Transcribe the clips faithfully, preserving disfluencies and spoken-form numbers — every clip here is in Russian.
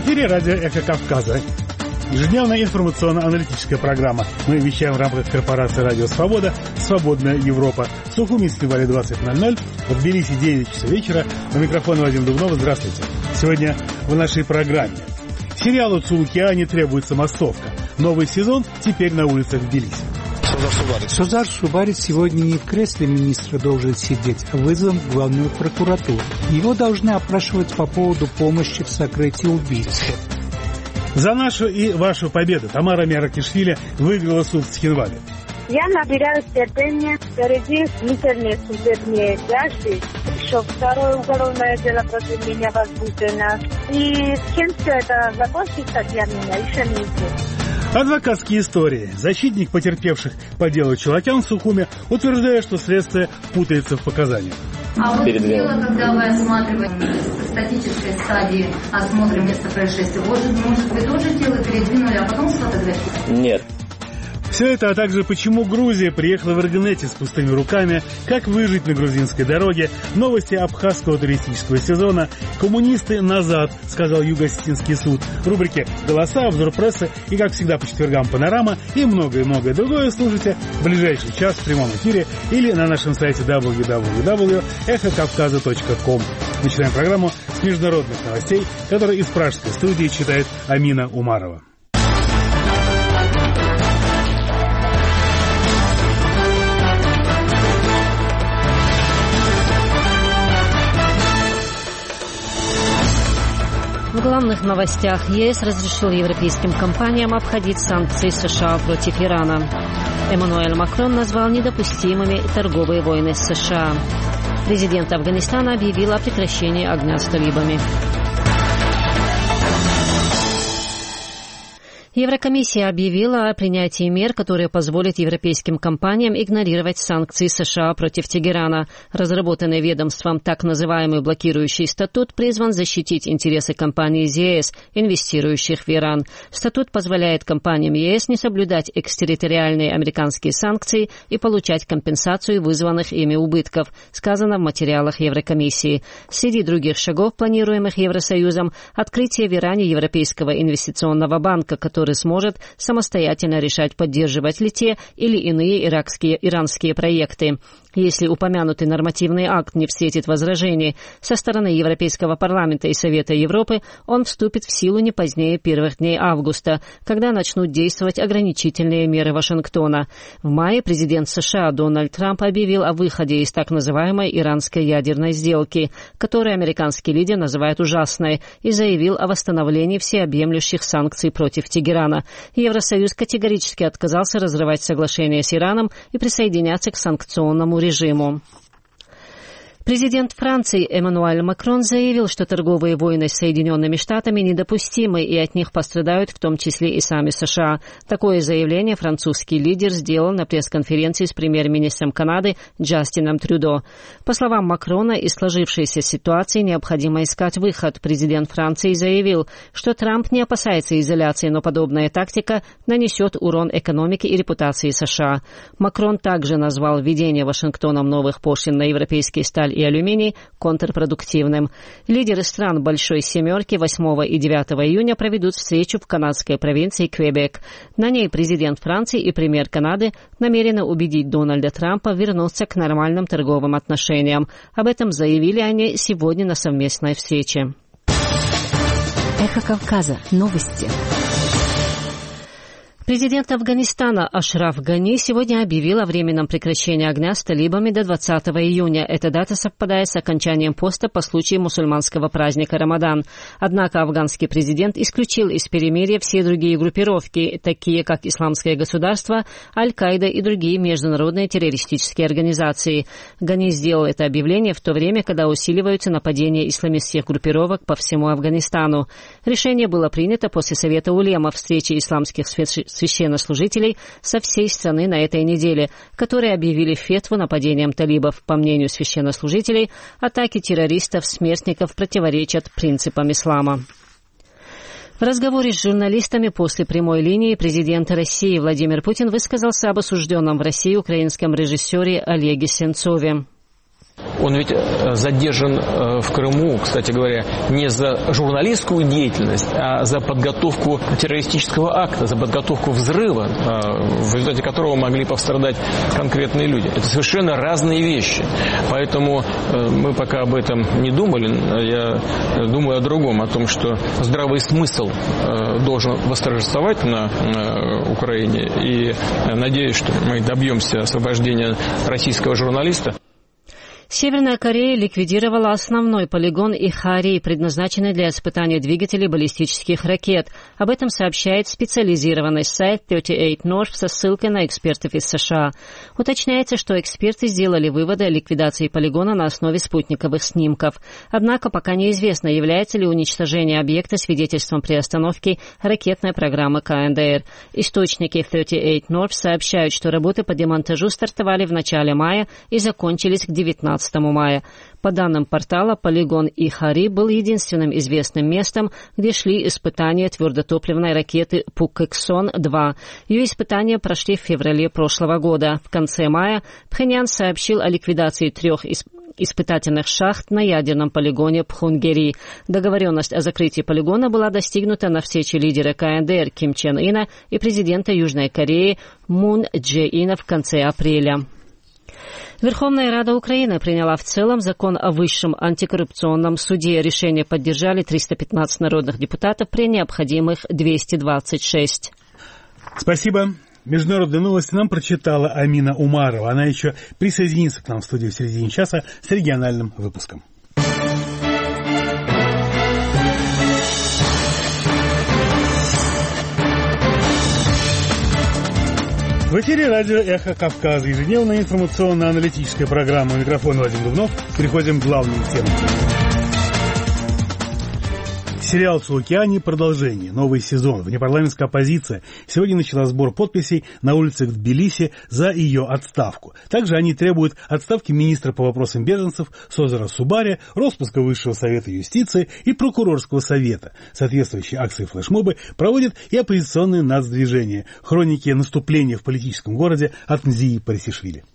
эфире радио «Эхо Кавказа». Ежедневная информационно-аналитическая программа. Мы вещаем в рамках корпорации «Радио Свобода», «Свободная Европа». В Сухуми с февраля двадцать ноль ноль, в Тбилиси девять часов вечера. У микрофона Вадим Дубнов. Здравствуйте. Сегодня в нашей программе. Сериалу «Цулукиане» требуется массовка. Новый сезон теперь на улицах Тбилиси. Сузар Шубарич сегодня не в кресле министра должен сидеть, а вызван в главную прокуратуру. Его должны опрашивать по поводу помощи в сокрытии убийства. За нашу и вашу победу Тамара Миаракишвили выиграла суд в Цхинвале. Я набираюсь терпения, впереди длительные судебные тяжбы, еще второе уголовное дело против меня возбуждено. И с чем все это закончится для меня, еще не известно. Адвокатские истории. Защитник потерпевших по делу Чулакян в Сухуми утверждает, что следствие путается в показаниях. А вот дело, когда вы осматриваете в статической стадии осмотра места происшествия, может, может вы тоже тело передвинули, а потом сфотографировали? Нет. Все это, а также почему Грузия приехала в Эрденете с пустыми руками, как выжить на грузинской дороге, новости абхазского туристического сезона, коммунисты назад, сказал Юго-Осетинский суд, рубрики «Голоса», «Обзор прессы» и, как всегда, по четвергам «Панорама» и многое-многое другое слушайте в ближайший час в прямом эфире или на нашем сайте дабл ю дабл ю дабл ю точка эхо кавказа точка ком. Начинаем программу с международных новостей, которые из пражской студии читает Амина Умарова. В главных новостях ЕС разрешил европейским компаниям обходить санкции США против Ирана. Эммануэль Макрон назвал недопустимыми торговые войны с США. Президент Афганистана объявил о прекращении огня с талибами. Еврокомиссия объявила о принятии мер, которые позволят европейским компаниям игнорировать санкции США против Тегерана. Разработанный ведомством так называемый блокирующий статут призван защитить интересы компаний из ЕС, инвестирующих в Иран. Статут позволяет компаниям ЕС не соблюдать экстерриториальные американские санкции и получать компенсацию вызванных ими убытков, сказано в материалах Еврокомиссии. Среди других шагов, планируемых Евросоюзом, открытие в Иране Европейского инвестиционного банка, который который сможет самостоятельно решать, поддерживать ли те или иные иракские, иранские проекты. Если упомянутый нормативный акт не встретит возражений со стороны Европейского парламента и Совета Европы, он вступит в силу не позднее первых дней августа, когда начнут действовать ограничительные меры Вашингтона. В мае президент США Дональд Трамп объявил о выходе из так называемой иранской ядерной сделки, которую американский лидер называет ужасной, и заявил о восстановлении всеобъемлющих санкций против Тегерана. Евросоюз категорически отказался разрывать соглашение с Ираном и присоединяться к санкционному режиму. Президент Франции Эммануэль Макрон заявил, что торговые войны с Соединенными Штатами недопустимы и от них пострадают в том числе и сами США. Такое заявление французский лидер сделал на пресс-конференции с премьер-министром Канады Джастином Трюдо. По словам Макрона, из сложившейся ситуации необходимо искать выход. Президент Франции заявил, что Трамп не опасается изоляции, но подобная тактика нанесет урон экономике и репутации США. Макрон также назвал введение Вашингтоном новых пошлин на европейские сталь и алюминий контрпродуктивным. Лидеры стран Большой Семерки восьмого и девятого июня проведут встречу в канадской провинции Квебек. На ней президент Франции и премьер Канады намерены убедить Дональда Трампа вернуться к нормальным торговым отношениям. Об этом заявили они сегодня на совместной встрече. Эхо Кавказа. Новости. Президент Афганистана Ашраф Гани сегодня объявил о временном прекращении огня с талибами до двадцатого июня. Эта дата совпадает с окончанием поста по случаю мусульманского праздника Рамадан. Однако афганский президент исключил из перемирия все другие группировки, такие как Исламское государство, Аль-Каида и другие международные террористические организации. Гани сделал это объявление в то время, когда усиливаются нападения исламистских группировок по всему Афганистану. Решение было принято после Совета улема, встречи исламских священнослужителей со всей страны на этой неделе, которые объявили фетву нападением талибов. По мнению священнослужителей, атаки террористов-смертников противоречат принципам ислама. В разговоре с журналистами после прямой линии президент России Владимир Путин высказался об осужденном в России украинском режиссере Олеге Сенцове. Он ведь задержан в Крыму, кстати говоря, не за журналистскую деятельность, а за подготовку террористического акта, за подготовку взрыва, в результате которого могли пострадать конкретные люди. Это совершенно разные вещи. Поэтому мы пока об этом не думали. Я думаю о другом, о том, что здравый смысл должен восторжествовать на Украине. И надеюсь, что мы добьемся освобождения российского журналиста. Северная Корея ликвидировала основной полигон Ихари, предназначенный для испытания двигателей баллистических ракет. Об этом сообщает специализированный сайт тридцать восемь North со ссылкой на экспертов из США. Уточняется, что эксперты сделали выводы о ликвидации полигона на основе спутниковых снимков. Однако пока неизвестно, является ли уничтожение объекта свидетельством приостановки ракетной программы ка эн дэ эр. Источники в тридцать восемь North сообщают, что работы по демонтажу стартовали в начале мая и закончились к девятнадцатому мая. По данным портала, полигон Ихари был единственным известным местом, где шли испытания твердотопливной ракеты Пукэксон два. Ее испытания прошли в феврале прошлого года. В конце мая Пхеньян сообщил о ликвидации трех испытаний испытательных шахт на ядерном полигоне Пхунгери. Договоренность о закрытии полигона была достигнута на встрече лидера ка эн дэ эр Ким Чен Ына и президента Южной Кореи Мун Дже Ина в конце апреля. Верховная Рада Украины приняла в целом закон о высшем антикоррупционном суде. Решение поддержали триста пятнадцать народных депутатов при необходимых двести двадцать шесть. Спасибо. Международные новости нам прочитала Амина Умарова. Она еще присоединится к нам в студии в середине часа с региональным выпуском. В эфире радио «Эхо Кавказа». Ежедневная информационно-аналитическая программа. У микрофона Владимир Дубнов. Переходим к главным темам. Сериал «Сулукиани» продолжение, новый сезон. Внепарламентская оппозиция сегодня начала сбор подписей на улицах в Тбилиси за ее отставку. Также они требуют отставки министра по вопросам беженцев Созера Субари, распуска Высшего совета юстиции и прокурорского совета. Соответствующие акции флешмобы проводят и оппозиционные нацдвижения. Хроники наступления в политическом городе от Нзии Парисишвили.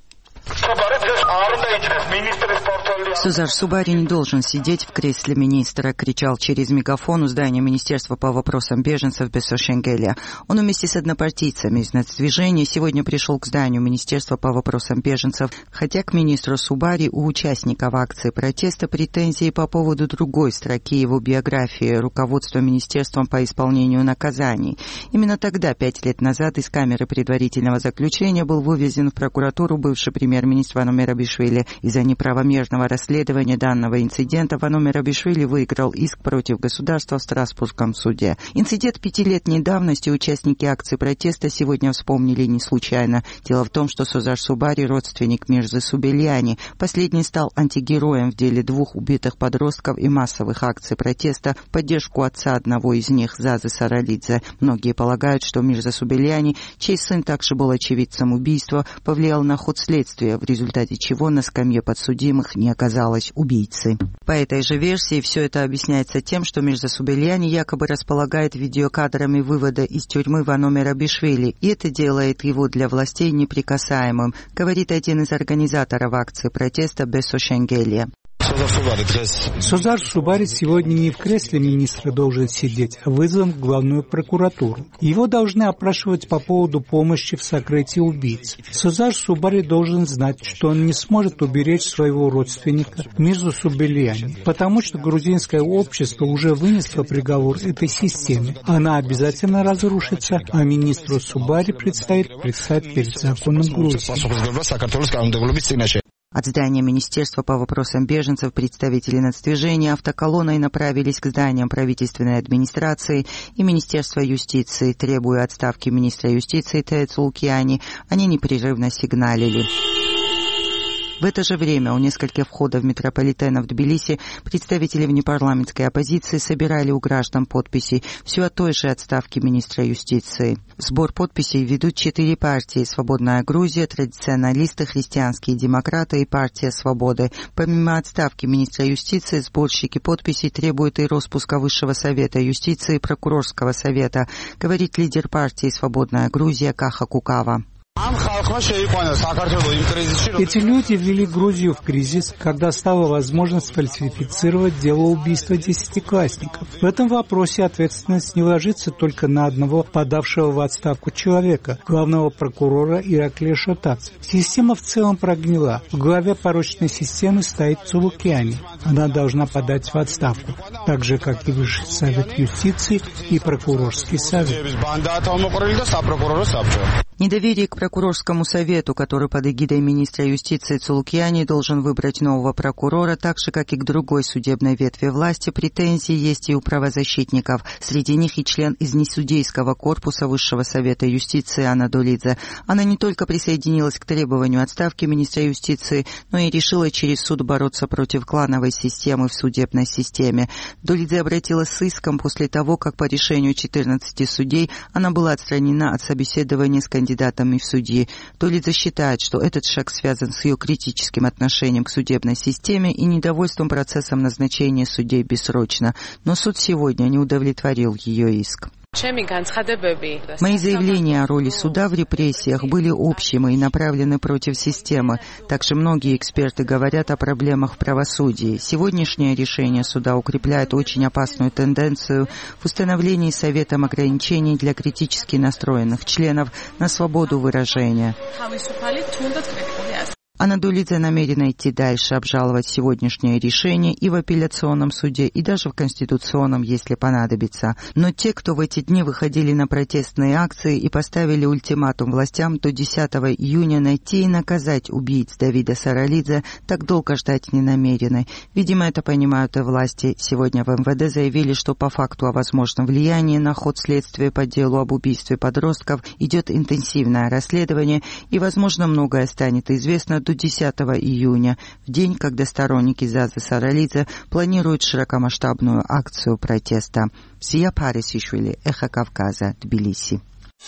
Созер Субари не должен сидеть в кресле министра, кричал через мегафон у здания Министерства по вопросам беженцев Бесо Шенгеля. Он вместе с однопартийцами из нацдвижения сегодня пришел к зданию Министерства по вопросам беженцев, хотя к министру Субари у участников акции протеста претензии по поводу другой строки его биографии «Руководство Министерством по исполнению наказаний». Именно тогда, пять лет назад, из камеры предварительного заключения был вывезен в прокуратуру бывший премьер-министр Вано Мерабишвили. Из-за неправомерного расследования данного инцидента Вано Мерабишвили выиграл иск против государства в Страсбургском суде. Инцидент пятилетней давности участники акции протеста сегодня вспомнили не случайно. Дело в том, что Созер Субари – родственник Мирзы Субельяни. Последний стал антигероем в деле двух убитых подростков и массовых акций протеста в поддержку отца одного из них, Зазы Саралидзе. Многие полагают, что Мирза Субельяни, чей сын также был очевидцем убийства, повлиял на ход следствия, в результате чего на скамье подсудимых не оказалось убийцы. По этой же версии все это объясняется тем, что Мирза Субельяни якобы располагает видеокадрами вывода из тюрьмы Вано Мерабишвили, и это делает его для властей неприкасаемым, говорит один из организаторов акции протеста Бесо Шенгеля. Созер Субари сегодня не в кресле министра должен сидеть, а вызван в главную прокуратуру. Его должны опрашивать по поводу помощи в сокрытии убийц. Созер Субари должен знать, что он не сможет уберечь своего родственника Мирзу Субельяни, потому что грузинское общество уже вынесло приговор этой системе. Она обязательно разрушится, а министру Субари предстоит предстать перед законом Грузии. От здания Министерства по вопросам беженцев представители нацдвижения автоколонной направились к зданиям правительственной администрации и Министерства юстиции, требуя отставки министра юстиции Тео Сулукиани. Они непрерывно сигналили. В это же время у нескольких входов метрополитена в Тбилиси представители внепарламентской оппозиции собирали у граждан подписи все о той же отставке министра юстиции. Сбор подписей ведут четыре партии: «Свободная Грузия», «Традиционалисты», «Христианские демократы» и «Партия свободы». Помимо отставки министра юстиции, сборщики подписей требуют и распуска Высшего совета юстиции и прокурорского совета, говорит лидер партии «Свободная Грузия» Каха Кукава. Эти люди ввели Грузию в кризис, когда стало возможно сфальсифицировать дело убийства десятиклассников. В этом вопросе ответственность не ложится только на одного подавшего в отставку человека, главного прокурора Ираклия Шотадзе. Система в целом прогнила. В главе порочной системы стоит Цулукяни. Она должна подать в отставку, так же, как и Высший совет юстиции и прокурорский совет. Недоверие к прокурорскому совету, который под эгидой министра юстиции Цулукяни должен выбрать нового прокурора, так же, как и к другой судебной ветви власти, претензии есть и у правозащитников. Среди них и член из несудейского корпуса Высшего совета юстиции Анна Долидзе. Она не только присоединилась к требованию отставки министра юстиции, но и решила через суд бороться против клановой системы в судебной системе. Долидзе обратилась с иском после того, как по решению четырнадцати судей она была отстранена от собеседования с кандидатом кандидатами в судьи. Долидзе считает, что этот шаг связан с ее критическим отношением к судебной системе и недовольством процессом назначения судей бессрочно. Но суд сегодня не удовлетворил ее иск. Мои заявления о роли суда в репрессиях были общими и направлены против системы. Также многие эксперты говорят о проблемах в правосудии. Сегодняшнее решение суда укрепляет очень опасную тенденцию в установлении Советом ограничений для критически настроенных членов на свободу выражения. Анна Долидзе намерена идти дальше, обжаловать сегодняшнее решение и в апелляционном суде, и даже в Конституционном, если понадобится. Но те, кто в эти дни выходили на протестные акции и поставили ультиматум властям до десятого июня найти и наказать убийц Давида Саралидзе, так долго ждать не намерены. Видимо, это понимают и власти. Сегодня в эм вэ дэ заявили, что по факту о возможном влиянии на ход следствия по делу об убийстве подростков идет интенсивное расследование, и, возможно, многое станет известно до десятого июня, в день, когда сторонники Зазы Саралидзе планируют широкомасштабную акцию протеста. Сия Парисишвили, Эхо Кавказа, Тбилиси.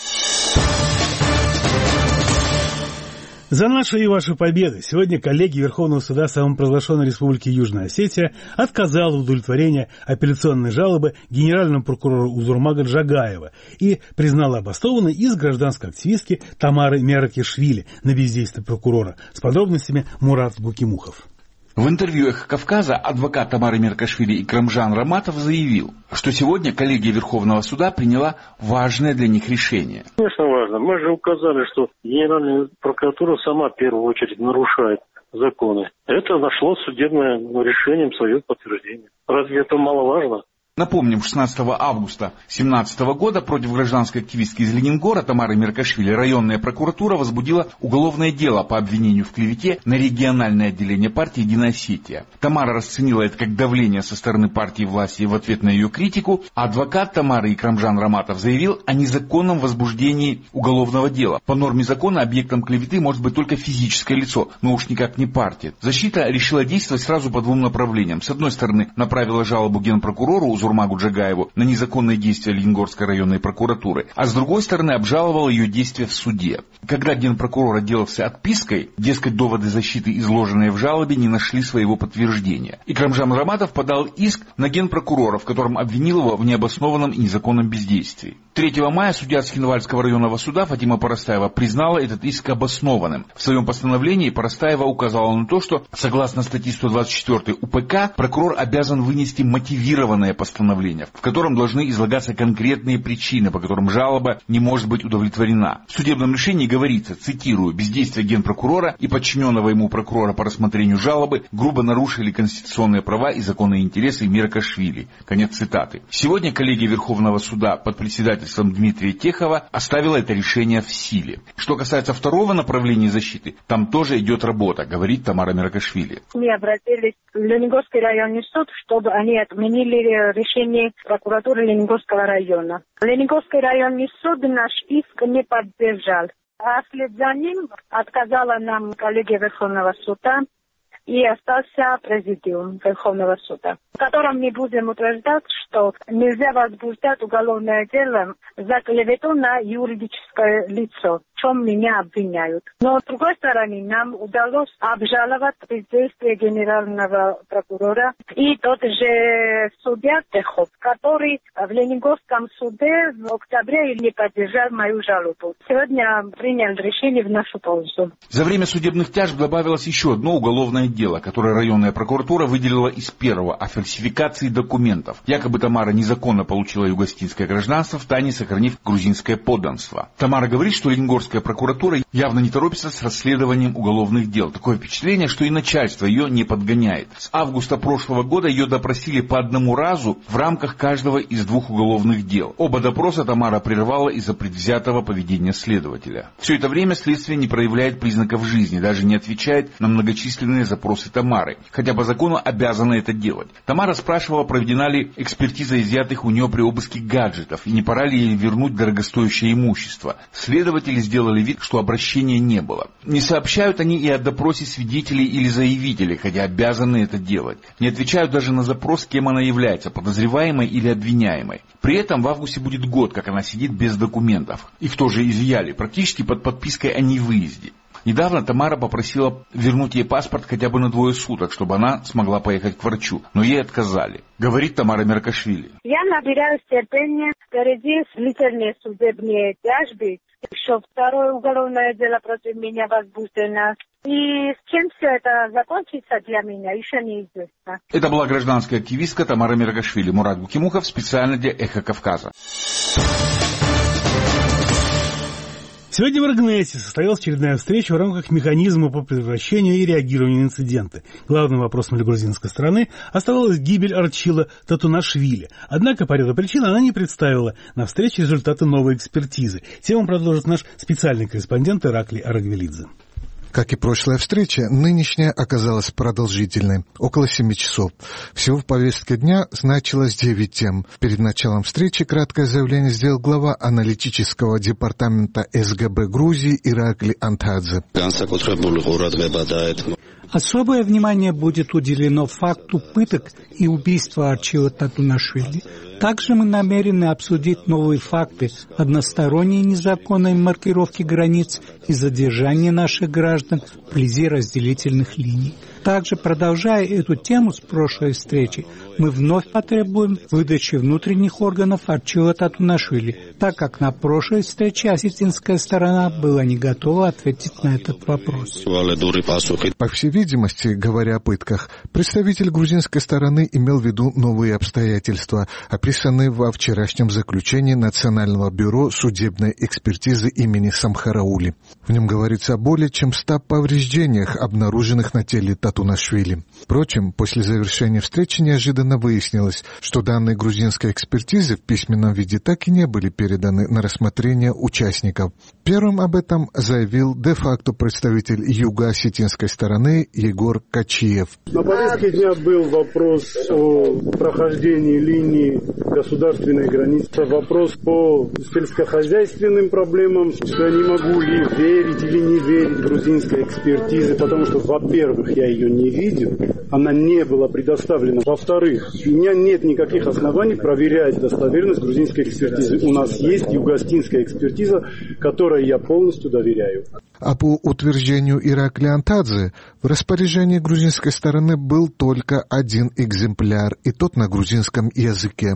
За наши и ваши победы сегодня коллеги Верховного суда самопровозглашенной Республики Южная Осетия отказала в удовлетворении апелляционной жалобы генеральному прокурору Узурмага Джагаева и признала обоснованной иск гражданской активистки Тамары Меракишвили на бездействие прокурора. С подробностями Мурат Гукимухов. В интервью «Эхо Кавказа» адвокат Тамары Меркашвили Икрамжан Раматов заявил, что сегодня коллегия Верховного суда приняла важное для них решение. Конечно, важно. Мы же указали, что Генеральная прокуратура сама в первую очередь нарушает законы. Это нашло судебное решением свое подтверждение. Разве это маловажно? Напомним, шестнадцатого августа две тысячи семнадцатого года против гражданской активистки из Ленингора Тамары Меркашвили районная прокуратура возбудила уголовное дело по обвинению в клевете на региональное отделение партии «Единая Осетия». Тамара расценила это как давление со стороны партии власти в ответ на ее критику, а адвокат Тамары Икрамжан Раматов заявил о незаконном возбуждении уголовного дела. По норме закона объектом клеветы может быть только физическое лицо, но уж никак не партия. Защита решила действовать сразу по двум направлениям. С одной стороны, направила жалобу генпрокурору Узурмагу Джагаеву на незаконные действия Ленингорской районной прокуратуры, а с другой стороны обжаловала ее действия в суде. Когда генпрокурор отделался отпиской, дескать, доводы защиты, изложенные в жалобе, не нашли своего подтверждения. Икрамжан Раматов подал иск на генпрокурора, в котором обвинил его в необоснованном и незаконном бездействии. третьего мая судья Цхинвальского районного суда Фатима Парастаева признала этот иск обоснованным. В своем постановлении Парастаева указала на то, что, согласно статье сто двадцать четыре У П К, прокурор обязан вынести мотивированное постановление, в котором должны излагаться конкретные причины, по которым жалоба не может быть удовлетворена. В судебном решении говорится, цитирую, «бездействие генпрокурора и подчиненного ему прокурора по рассмотрению жалобы грубо нарушили конституционные права и законные интересы Меркашвили». Конец цитаты. Сегодня коллегия Верховного суда под председательством Дмитрия Техова оставила это решение в силе. Что касается второго направления защиты, там тоже идет работа, говорит Тамара Меркашвили. Мы обратились в Ленингорский районный суд, чтобы они отменили решение прокуратуры Ленингорского района. Ленингорский районный суд наш иск не поддержал. А вслед за ним отказала нам коллегия Верховного суда и остался президиум Верховного суда, в котором мы будем утверждать, что нельзя возбуждать уголовное дело за клевету на юридическое лицо. чем меня обвиняют. Но, с другой стороны, нам удалось обжаловать бездействие генерального прокурора и тот же судья Техов, который в Ленингорском суде в октябре не поддержал мою жалобу. Сегодня принял решение в нашу пользу. За время судебных тяжб добавилось еще одно уголовное дело, которое районная прокуратура выделила из первого о фальсификации документов. Якобы Тамара незаконно получила югославское гражданство, втайне сохранив грузинское подданство. Тамара говорит, что Ленингорская прокуратура явно не торопится с расследованием уголовных дел. Такое впечатление, что и начальство ее не подгоняет. С августа прошлого года ее допросили по одному разу в рамках каждого из двух уголовных дел. Оба допроса Тамара прервала из-за предвзятого поведения следователя. Все это время следствие не проявляет признаков жизни, даже не отвечает на многочисленные запросы Тамары, хотя по закону обязана это делать. Тамара спрашивала, проведена ли экспертиза изъятых у нее при обыске гаджетов, и не пора ли ей вернуть дорогостоящее имущество. Следователи сделали вид, что обращения не было. Не сообщают они и о допросе свидетелей или заявителей, хотя обязаны это делать. Не отвечают даже на запрос, кем она является, подозреваемой или обвиняемой. При этом в августе будет год, как она сидит без документов. Их тоже изъяли, практически под подпиской о невыезде. Недавно Тамара попросила вернуть ей паспорт хотя бы на двое суток, чтобы она смогла поехать к врачу, но ей отказали. Говорит Тамара Меркашвили. Я набираюсь терпения, впереди длительные судебные тяжбы, еще второе уголовное дело против меня возбуждено. И с чем все это закончится для меня, еще неизвестно. Это была гражданская активистка Тамара Меркашвили. Мурат Гукимухов специально для «Эхо Кавказа». Сегодня в Ргнете состоялась очередная встреча в рамках механизма по предотвращению и реагированию на инциденты. Главным вопросом для грузинской стороны оставалась гибель Арчила Татунашвили. Однако по ряду причин она не представила на встрече результаты новой экспертизы. Тему продолжит наш специальный корреспондент Ираклий Арагвелидзе. Как и прошлая встреча, нынешняя оказалась продолжительной, около семи часов. Всего в повестке дня значилось девять тем. Перед началом встречи краткое заявление сделал глава аналитического департамента эс гэ бэ Грузии Иракли Антадзе. Особое внимание будет уделено факту пыток и убийства Арчила Татунашвили. Также мы намерены обсудить новые факты односторонней незаконной маркировки границ и задержания наших граждан вблизи разделительных линий. Также, продолжая эту тему с прошлой встречи, мы вновь потребуем выдачи внутренних органов Арчила Татунашвили, так как на прошлой встрече осетинская сторона была не готова ответить на этот вопрос. По всей видимости, говоря о пытках, представитель грузинской стороны имел в виду новые обстоятельства, описанные во вчерашнем заключении Национального бюро судебной экспертизы имени Самхараули. В нем говорится о более чем ста повреждениях, обнаруженных на теле Татунашвили. Впрочем, после завершения встречи неожиданно выяснилось, что данные грузинской экспертизы в письменном виде так и не были переданы на рассмотрение участников. Первым об этом заявил де-факто представитель юго-осетинской стороны Егор Качиев. На повестке дня был вопрос о прохождении линии государственной границы, вопрос по сельскохозяйственным проблемам, что я не могу ли верить или не верить грузинской экспертизе, потому что, во-первых, я ее не видел, она не была предоставлена. Во-вторых, у меня нет никаких оснований проверять достоверность грузинской экспертизы. У нас есть юго-осетинская экспертиза, которой я полностью доверяю. А по утверждению Иракли Антадзе, в распоряжении грузинской стороны был только один экземпляр, и тот на грузинском языке.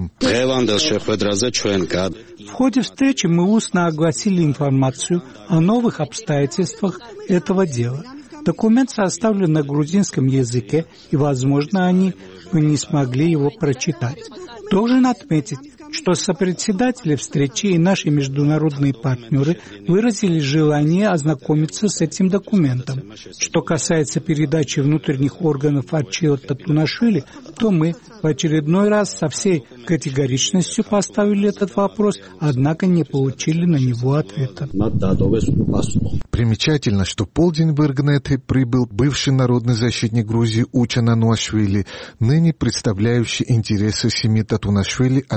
В ходе встречи мы устно огласили информацию о новых обстоятельствах этого дела. Документ составлен на грузинском языке, и, возможно, они не смогли его прочитать. Должен отметить, что сопредседатели встречи и наши международные партнеры выразили желание ознакомиться с этим документом. Что касается передачи внутренних органов Арчила Татунашвили, то мы в очередной раз со всей категоричностью поставили этот вопрос, однако не получили на него ответа. Примечательно, что в полдень в Иргнете прибыл бывший народный защитник Грузии Учан Ануашвили, ныне представляющий интересы семьи Татунашвили от имени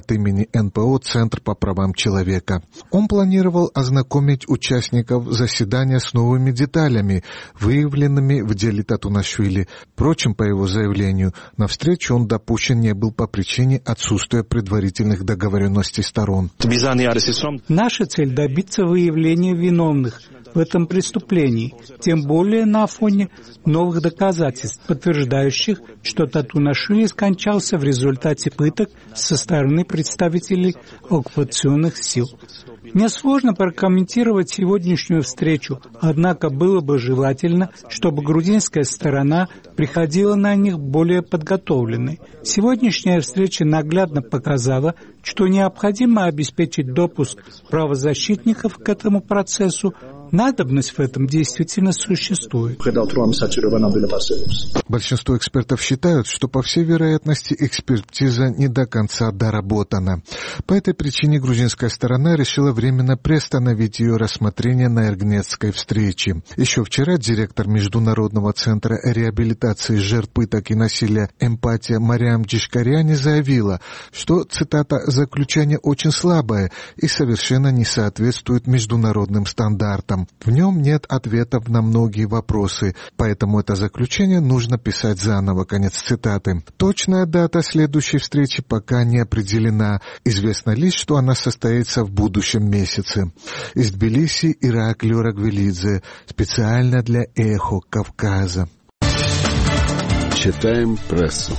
компании эн пэ о «Центр по правам человека». Он планировал ознакомить участников заседания с новыми деталями, выявленными в деле Татунашвили. Впрочем, по его заявлению, на встречу он допущен не был по причине отсутствия предварительных договоренностей сторон. Наша цель – добиться выявления виновных в этом преступлении, тем более на фоне новых доказательств, подтверждающих, что Татунашвили скончался в результате пыток со стороны представителей оккупационных сил. Мне сложно прокомментировать сегодняшнюю встречу, однако было бы желательно, чтобы грузинская сторона приходила на них более подготовленной. Сегодняшняя встреча наглядно показала, что необходимо обеспечить допуск правозащитников к этому процессу. Надобность в этом действительно существует. Большинство экспертов считают, что, по всей вероятности, экспертиза не до конца доработана. По этой причине грузинская сторона решила временно приостановить ее рассмотрение на Эргнетской встрече. Еще вчера директор Международного центра реабилитации жертв пыток и насилия «Эмпатия» Мариам Джишкаряни заявила, что, цитата, «заключение очень слабое и совершенно не соответствует международным стандартам. В нем нет ответов на многие вопросы, поэтому это заключение нужно писать заново». Конец цитаты. Точная дата следующей встречи пока не определена. Известно лишь, что она состоится в будущем месяце. Из Тбилиси Ираклий Рагвелидзе. Специально для «Эхо Кавказа». Читаем прессу.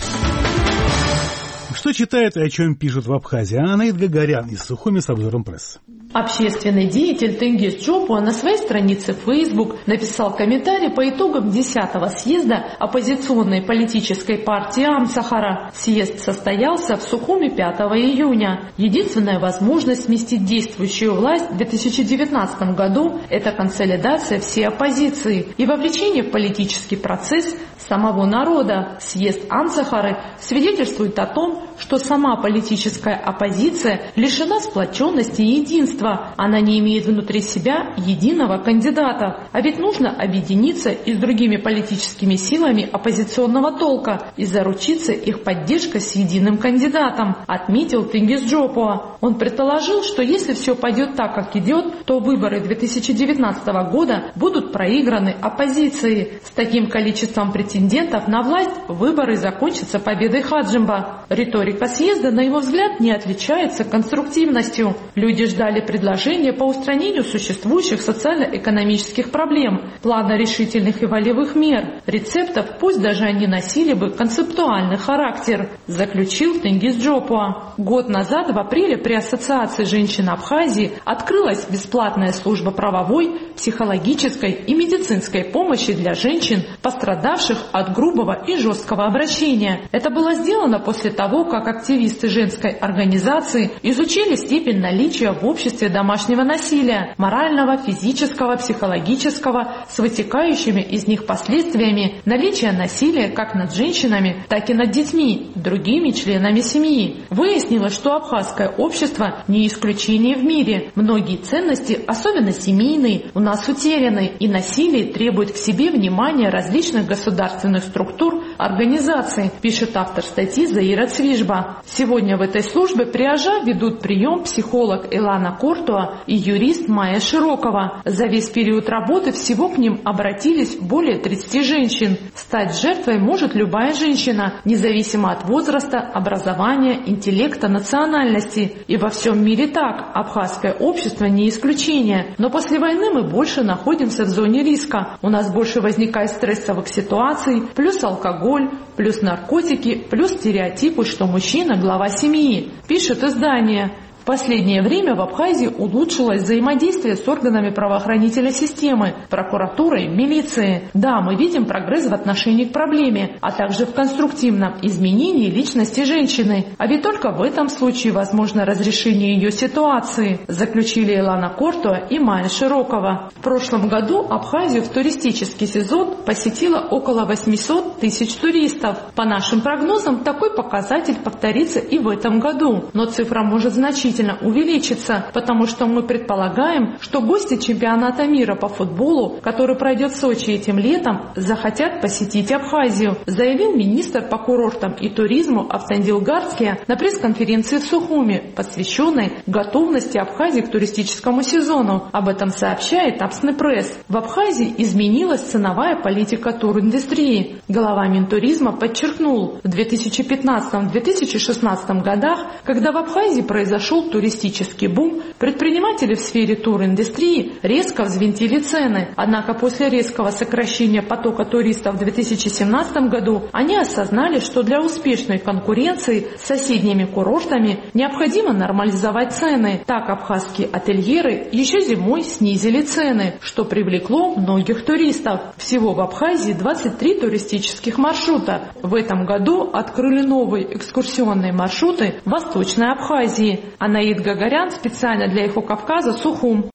Что читает и о чем пишут в Абхазии? Анаид Гагарян из Сухуми с обзором прессы. Общественный деятель Тенгиз Джопуа на своей странице в Facebook написал комментарий по итогам десятого съезда оппозиционной политической партии Амсахара. Съезд состоялся в Сухуми пятого июня. Единственная возможность сместить действующую власть в две тысячи девятнадцатом году – это консолидация всей оппозиции и вовлечение в политический процесс самого народа. Съезд Амсахары свидетельствует о том, что сама политическая оппозиция лишена сплоченности и единства. Она не имеет внутри себя единого кандидата. А ведь нужно объединиться и с другими политическими силами оппозиционного толка и заручиться их поддержкой с единым кандидатом, отметил Тенгиз Джопуа. Он предположил, что если все пойдет так, как идет, то выборы две тысячи девятнадцатого года будут проиграны оппозицией. С таким количеством претендентов на власть выборы закончатся победой Хаджимба. Риторика съезда, на его взгляд, не отличается конструктивностью. Люди ждали предложения по устранению существующих социально-экономических проблем, плана решительных и волевых мер, рецептов, пусть даже они носили бы концептуальный характер, заключил Тенгиз Джопуа. Год назад, в апреле, при Ассоциации женщин Абхазии открылась бесплатная служба правовой, психологической и медицинской помощи для женщин, пострадавших от грубого и жесткого обращения. Это было сделано после того, как активисты женской организации изучили степень наличия в обществе домашнего насилия, морального, физического, психологического, с вытекающими из них последствиями наличия насилия как над женщинами, так и над детьми, другими членами семьи. Выяснилось, что абхазское общество не исключение в мире. Многие ценности, особенно семейные, у нас утеряны, и насилие требует к себе внимания различных государственных структур, организаций, пишет автор статьи Заира Цвижба. Сегодня в этой службе при АЖА ведут прием психолог Элана Кортуа и юрист Майя Широкова. За весь период работы всего к ним обратились более тридцати женщин. Стать жертвой может любая женщина, независимо от возраста, образования, интеллекта, национальности. И во всем мире так. Абхазское общество не исключение. Но после войны мы больше находимся в зоне риска. У нас больше возникает стрессовых ситуаций, плюс алкоголь, плюс наркотики, плюс стереотипы, что мужчина – глава семьи, пишет издание. В последнее время в Абхазии улучшилось взаимодействие с органами правоохранительной системы, прокуратурой, милицией. Да, мы видим прогресс в отношении к проблеме, а также в конструктивном изменении личности женщины. А ведь только в этом случае возможно разрешение ее ситуации, заключили Элана Кортуа и Майя Широкова. В прошлом году Абхазию в туристический сезон посетило около восемьсот тысяч туристов. По нашим прогнозам, такой показатель повторится и в этом году, но цифра может значительно значительно увеличится, потому что мы предполагаем, что гости чемпионата мира по футболу, который пройдет в Сочи этим летом, захотят посетить Абхазию, заявил министр по курортам и туризму Автандил Гарския на пресс-конференции в Сухуми, посвященной готовности Абхазии к туристическому сезону. Об этом сообщает Абсны пресс. В Абхазии изменилась ценовая политика туриндустрии. Глава Минтуризма подчеркнул, в две тысячи пятнадцатом — две тысячи шестнадцатом годах, когда в Абхазии произошел туристический бум, предприниматели в сфере туриндустрии резко взвинтили цены. Однако после резкого сокращения потока туристов в две тысячи семнадцатом году они осознали, что для успешной конкуренции с соседними курортами необходимо нормализовать цены. Так абхазские ательеры еще зимой снизили цены, что привлекло многих туристов. Всего в Абхазии двадцать три туристических маршрута. В этом году открыли новые экскурсионные маршруты в Восточной Абхазии. Анаид Гагарян специально для Эхо Кавказа, Сухум.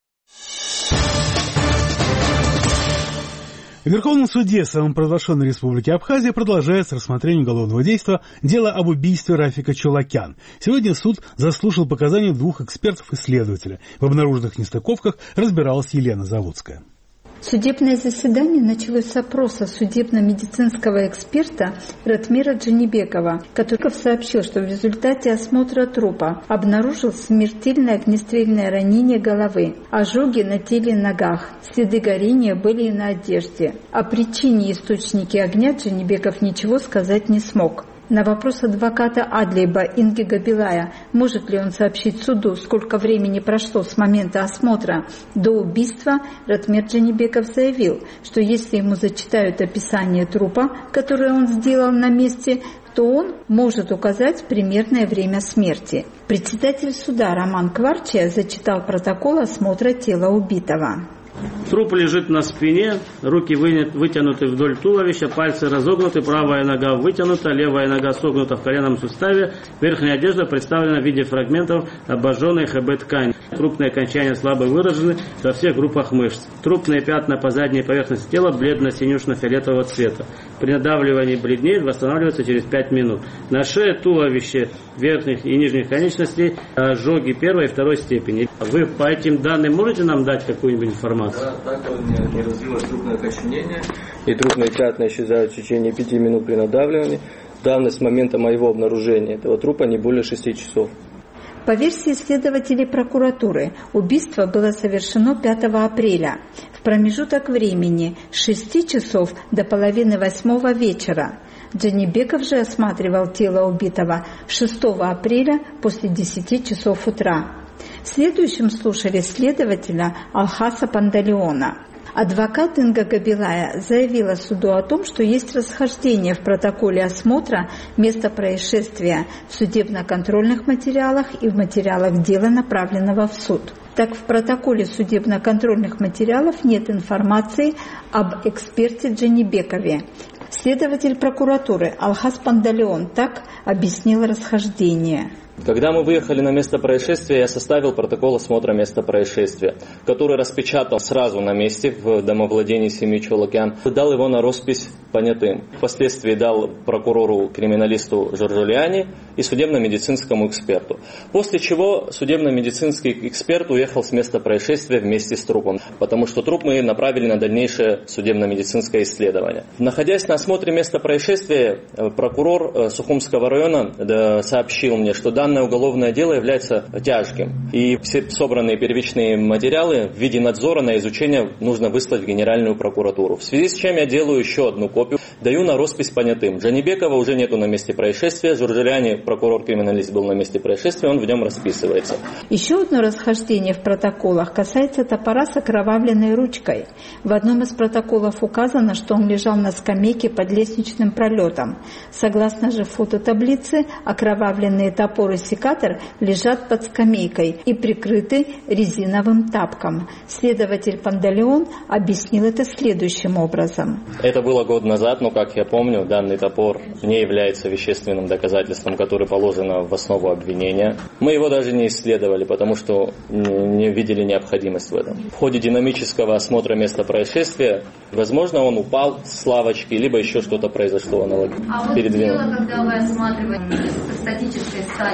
В Верховном суде самопровозглашенной Республики Абхазия продолжается рассмотрение уголовного дела дело об убийстве Рафика Чолакян. Сегодня суд заслушал показания двух экспертов и следователя. В обнаруженных нестыковках разбиралась Елена Заводская. Судебное заседание началось с опроса судебно-медицинского эксперта Ратмира Джанибекова, который сообщил, что в результате осмотра трупа обнаружил смертельное огнестрельное ранение головы, ожоги на теле и ногах, следы горения были и на одежде. О причине и источнике огня Джанибеков ничего сказать не смог. На вопрос адвоката Адлейба Инги Габилая, может ли он сообщить суду, сколько времени прошло с момента осмотра до убийства, Ратмир Джанибеков заявил, что если ему зачитают описание трупа, которое он сделал на месте, то он может указать примерное время смерти. Председатель суда Роман Кварчия зачитал протокол осмотра тела убитого. Труп лежит на спине, руки вытянуты вдоль туловища, пальцы разогнуты, правая нога вытянута, левая нога согнута в коленном суставе, верхняя одежда представлена в виде фрагментов обожженной ХБ-ткани. Крупные окончания слабо выражены во всех группах мышц. Трупные пятна по задней поверхности тела бледно-синюшно-фиолетового цвета. При надавливании бледнеет, восстанавливается через пять минут. На шее, туловище верхних и нижних конечностей ожоги первой и второй степени. Вы по этим данным можете нам дать какую-нибудь информацию? Да, так не развилось трупное окоченение, и трупные пятна исчезают в течение пяти минут при надавливании. Давность момента моего обнаружения этого трупа не более шести часов. По версии следователей прокуратуры, убийство было совершено пятого апреля. В промежуток времени с шести часов до половины восьмого вечера. Джанибеков же осматривал тело убитого шестого апреля после десяти часов утра. Следующим слушали следователя Алхаса Пандалеона. Адвокат Инга Габилая заявила суду о том, что есть расхождение в протоколе осмотра места происшествия в судебно-контрольных материалах и в материалах дела, направленного в суд. Так, в протоколе судебно-контрольных материалов нет информации об эксперте Джанибекове. Следователь прокуратуры Алхас Пандалеон так объяснил расхождение. Когда мы выехали на место происшествия, я составил протокол осмотра места происшествия, который распечатал сразу на месте в домовладении семьи Чолакян, дал его на роспись понятым. Впоследствии дал прокурору-криминалисту Жоржулиани и судебно-медицинскому эксперту. После чего судебно-медицинский эксперт уехал с места происшествия вместе с трупом, потому что труп мы направили на дальнейшее судебно-медицинское исследование. Находясь на осмотре места происшествия, прокурор Сухумского района сообщил мне, что данное уголовное дело является тяжким. И все собранные первичные материалы в виде надзора на изучение нужно выслать в Генеральную прокуратуру. В связи с чем я делаю еще одну копию, даю на роспись понятым. Джанибекова уже нету на месте происшествия, Журжеляни, прокурор-криминалист, был на месте происшествия, он в нем расписывается. Еще одно расхождение в протоколах касается топора с окровавленной ручкой. В одном из протоколов указано, что он лежал на скамейке под лестничным пролетом. Согласно же фототаблице, окровавленные топор и секатор лежат под скамейкой и прикрыты резиновым тапком. Следователь Пандалеон объяснил это следующим образом. Это было год назад, но, как я помню, данный топор не является вещественным доказательством, которое положено в основу обвинения. Мы его даже не исследовали, потому что не видели необходимость в этом. В ходе динамического осмотра места происшествия, возможно, он упал с лавочки, либо еще что-то произошло аналогично. А вот дело, когда вы осматриваете в статической стадии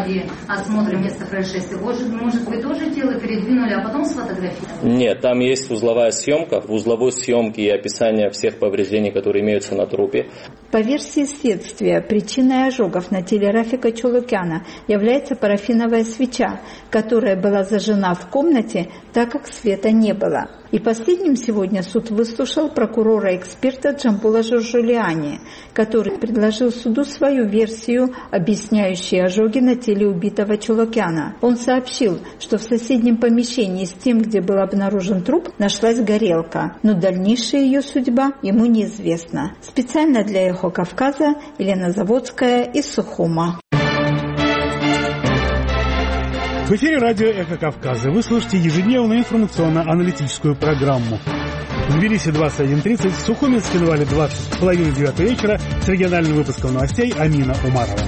стадии осмотра места происшествия. Может, может вы тоже тело передвинули, а потом сфотографировали? Нет, там есть узловая съемка. В узловой съемке и описание всех повреждений, которые имеются на трупе. По версии следствия, причиной ожогов на теле Рафика Чулукяна является парафиновая свеча, которая была зажжена в комнате, так как света не было. И последним сегодня суд выслушал прокурора-эксперта Джамбула Джурджулиани, который предложил суду свою версию, объясняющую ожоги на теле убитого Чулукяна. Он сообщил, что в соседнем помещении с тем, где был обнаружен труп, нашлась горелка, но дальнейшая ее судьба ему неизвестна. Специально для «Эхо Кавказа» Елена Заводская из Сухума. В эфире радио «Эхо Кавказа». Вы слушаете ежедневную информационно-аналитическую программу. В Тбилиси двадцать один тридцать, в Сухуме, в Цхинвале двадцать, половина девятого вечера с региональным выпуском новостей Амина Умарова.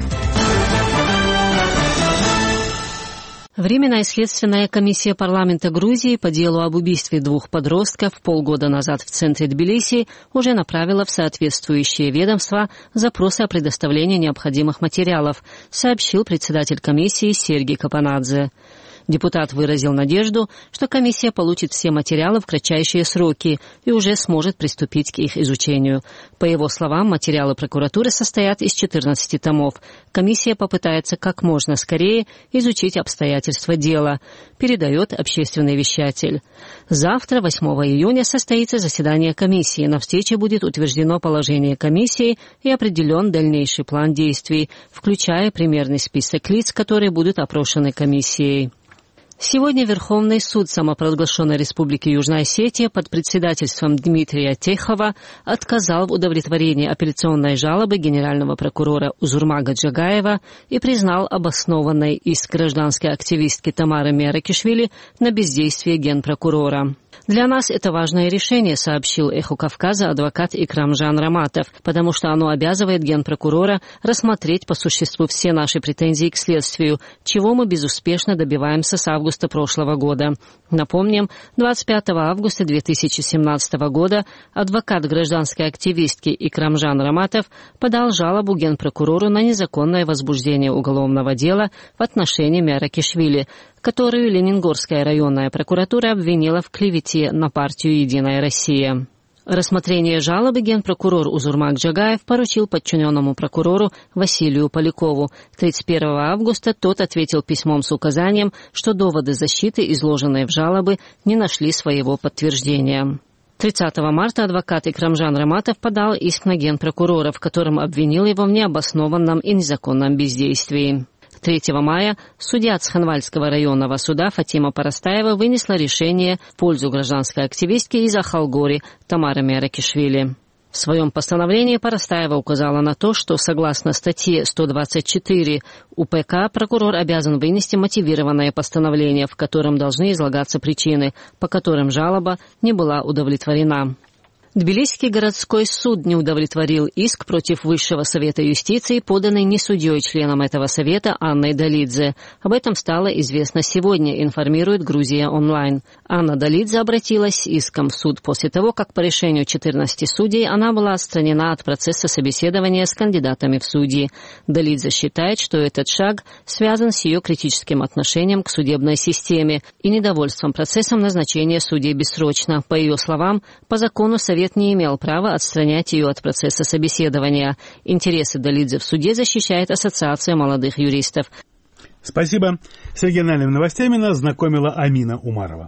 Временная следственная комиссия парламента Грузии по делу об убийстве двух подростков полгода назад в центре Тбилиси уже направила в соответствующие ведомства запросы о предоставлении необходимых материалов, сообщил председатель комиссии Сергей Капанадзе. Депутат выразил надежду, что комиссия получит все материалы в кратчайшие сроки и уже сможет приступить к их изучению. По его словам, материалы прокуратуры состоят из четырнадцати томов. Комиссия попытается как можно скорее изучить обстоятельства дела, передает общественный вещатель. Завтра, восьмого июня, состоится заседание комиссии. На встрече будет утверждено положение комиссии и определен дальнейший план действий, включая примерный список лиц, которые будут опрошены комиссией. Сегодня Верховный суд самопровозглашенной Республики Южная Осетия под председательством Дмитрия Техова отказал в удовлетворении апелляционной жалобы генерального прокурора Узурмага Джагаева и признал обоснованный иск гражданской активистки Тамары Меракишвили на бездействие генпрокурора. «Для нас это важное решение», — сообщил «Эхо Кавказа» адвокат Икрамжан Раматов, потому что оно обязывает генпрокурора рассмотреть по существу все наши претензии к следствию, чего мы безуспешно добиваемся с августа прошлого года. Напомним, двадцать пятого августа две тысячи семнадцатого года адвокат гражданской активистки Икрамжан Раматов подал жалобу генпрокурору на незаконное возбуждение уголовного дела в отношении Меракишвили, которую Ленингорская районная прокуратура обвинила в клевете на партию «Единая Россия». Рассмотрение жалобы генпрокурор Узурмак Джагаев поручил подчиненному прокурору Василию Полякову. тридцать первого августа тот ответил письмом с указанием, что доводы защиты, изложенные в жалобе, не нашли своего подтверждения. тридцатого марта адвокат Икрамжан Раматов подал иск на генпрокурора, в котором обвинил его в необоснованном и незаконном бездействии. третьего мая судья Цхинвальского районного суда Фатима Парастаева вынесла решение в пользу гражданской активистки из Ахалгори Тамары Меракишвили. В своем постановлении Парастаева указала на то, что согласно статье сто двадцать четыре УПК прокурор обязан вынести мотивированное постановление, в котором должны излагаться причины, по которым жалоба не была удовлетворена. Тбилисский городской суд не удовлетворил иск против Высшего совета юстиции, поданный не судьей, членом этого совета Анной Далидзе. Об этом стало известно сегодня, информирует Грузия онлайн. Анна Далидзе обратилась с иском в суд после того, как по решению четырнадцати судей она была отстранена от процесса собеседования с кандидатами в судьи. Далидзе считает, что этот шаг связан с ее критическим отношением к судебной системе и недовольством процессом назначения судей бессрочно. По ее словам, по закону совет не имел права отстранять ее от процесса собеседования. Интересы Далидзе в суде защищает Ассоциация молодых юристов. Спасибо. С региональными новостями нас знакомила Амина Умарова.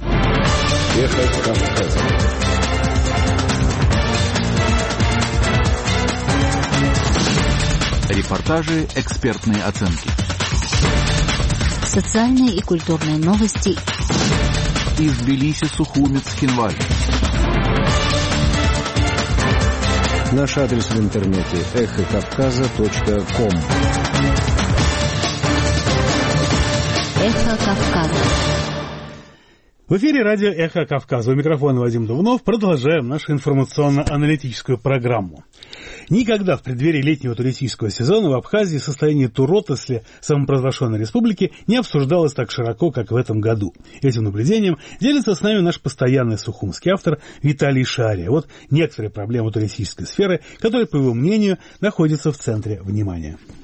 Эхо Кавказа. Репортажи, экспертные оценки. Социальные и культурные новости. Из Тбилиси, Сухуми, Цхинвале. Наш адрес в интернете эхо кавказа точка ком. Эхо Кавказа. В эфире радио «Эхо Кавказа». У микрофона Вадим Дувнов. Продолжаем нашу информационно-аналитическую программу. Никогда в преддверии летнего туристического сезона в Абхазии состояние туротрасли самопровозглашенной республики не обсуждалось так широко, как в этом году. Этим наблюдением делится с нами наш постоянный сухумский автор Виталий Шария. Вот некоторые проблемы туристической сферы, которые, по его мнению, находятся в центре внимания.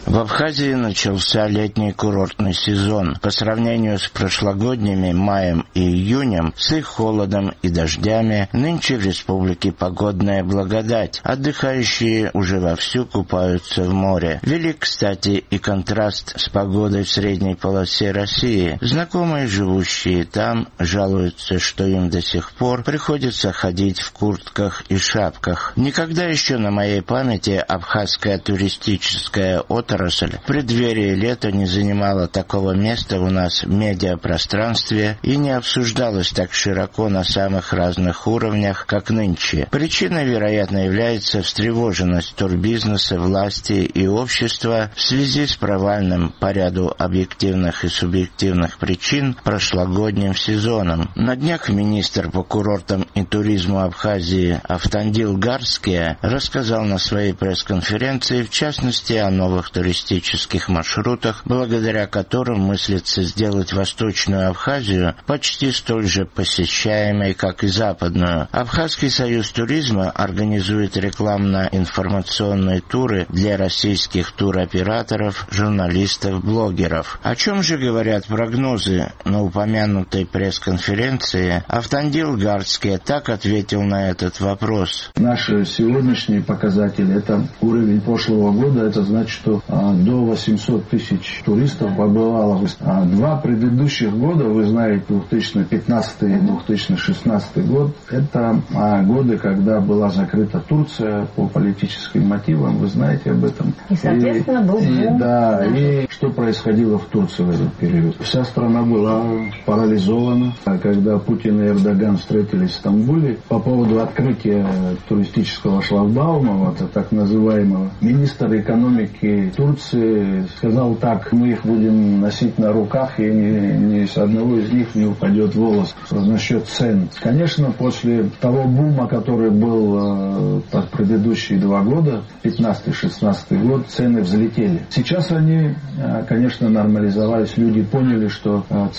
В Абхазии начался летний курортный сезон. По сравнению с прошлогодними маем и июнем, с их холодом и дождями, нынче в республике погодная благодать. Отдыхающие уже вовсю купаются в море. Велик, кстати, и контраст с погодой в средней полосе России. Знакомые, живущие там, жалуются, что им до сих пор приходится ходить в куртках и шапках. Никогда еще на моей памяти абхазская туристическая отрасль в преддверии лета не занимала такого места у нас в медиапространстве и не обсуждалась так широко на самых разных уровнях, как нынче. Причиной, вероятно, является встревоженность турбизнеса, власти и общества в связи с провальным по ряду объективных и субъективных причин прошлогодним сезоном. На днях министр по курортам и туризму Абхазии Автандил Гарский рассказал на своей пресс-конференции, в частности, о новых туристических маршрутах, благодаря которым мыслится сделать Восточную Абхазию почти столь же посещаемой, как и Западную. Абхазский союз туризма организует рекламно-информационные туры для российских туроператоров, журналистов, блогеров. О чем же говорят прогнозы на упомянутой пресс-конференции? Автандил Гарский так ответил на этот вопрос. Наши сегодняшние показатели — это уровень прошлого года. Это значит, что а, до восемьсот тысяч туристов побывало. А, два предыдущих года, вы знаете, две тысячи пятнадцатый и две тысячи шестнадцатый год, это а, годы, когда была закрыта Турция по политическим мотивам. Вы знаете об этом. И, соответственно, был и, бум. да, и что происходило в Турции в этот период? Вся страна была парализована. Когда Путин и Эрдоган встретились в Стамбуле по поводу открытия туристического шлагбаума, вот, так называемого, министр экономики Турции сказал так: мы их будем носить на руках, и ни, ни с одного из них не упадет волос. Насчет цен. Конечно, после того бума, который был э, предыдущие два года, пятнадцатый-шестнадцатый год, цены взлетели. Сейчас они, э, конечно, нормализовались. Люди поняли, что э,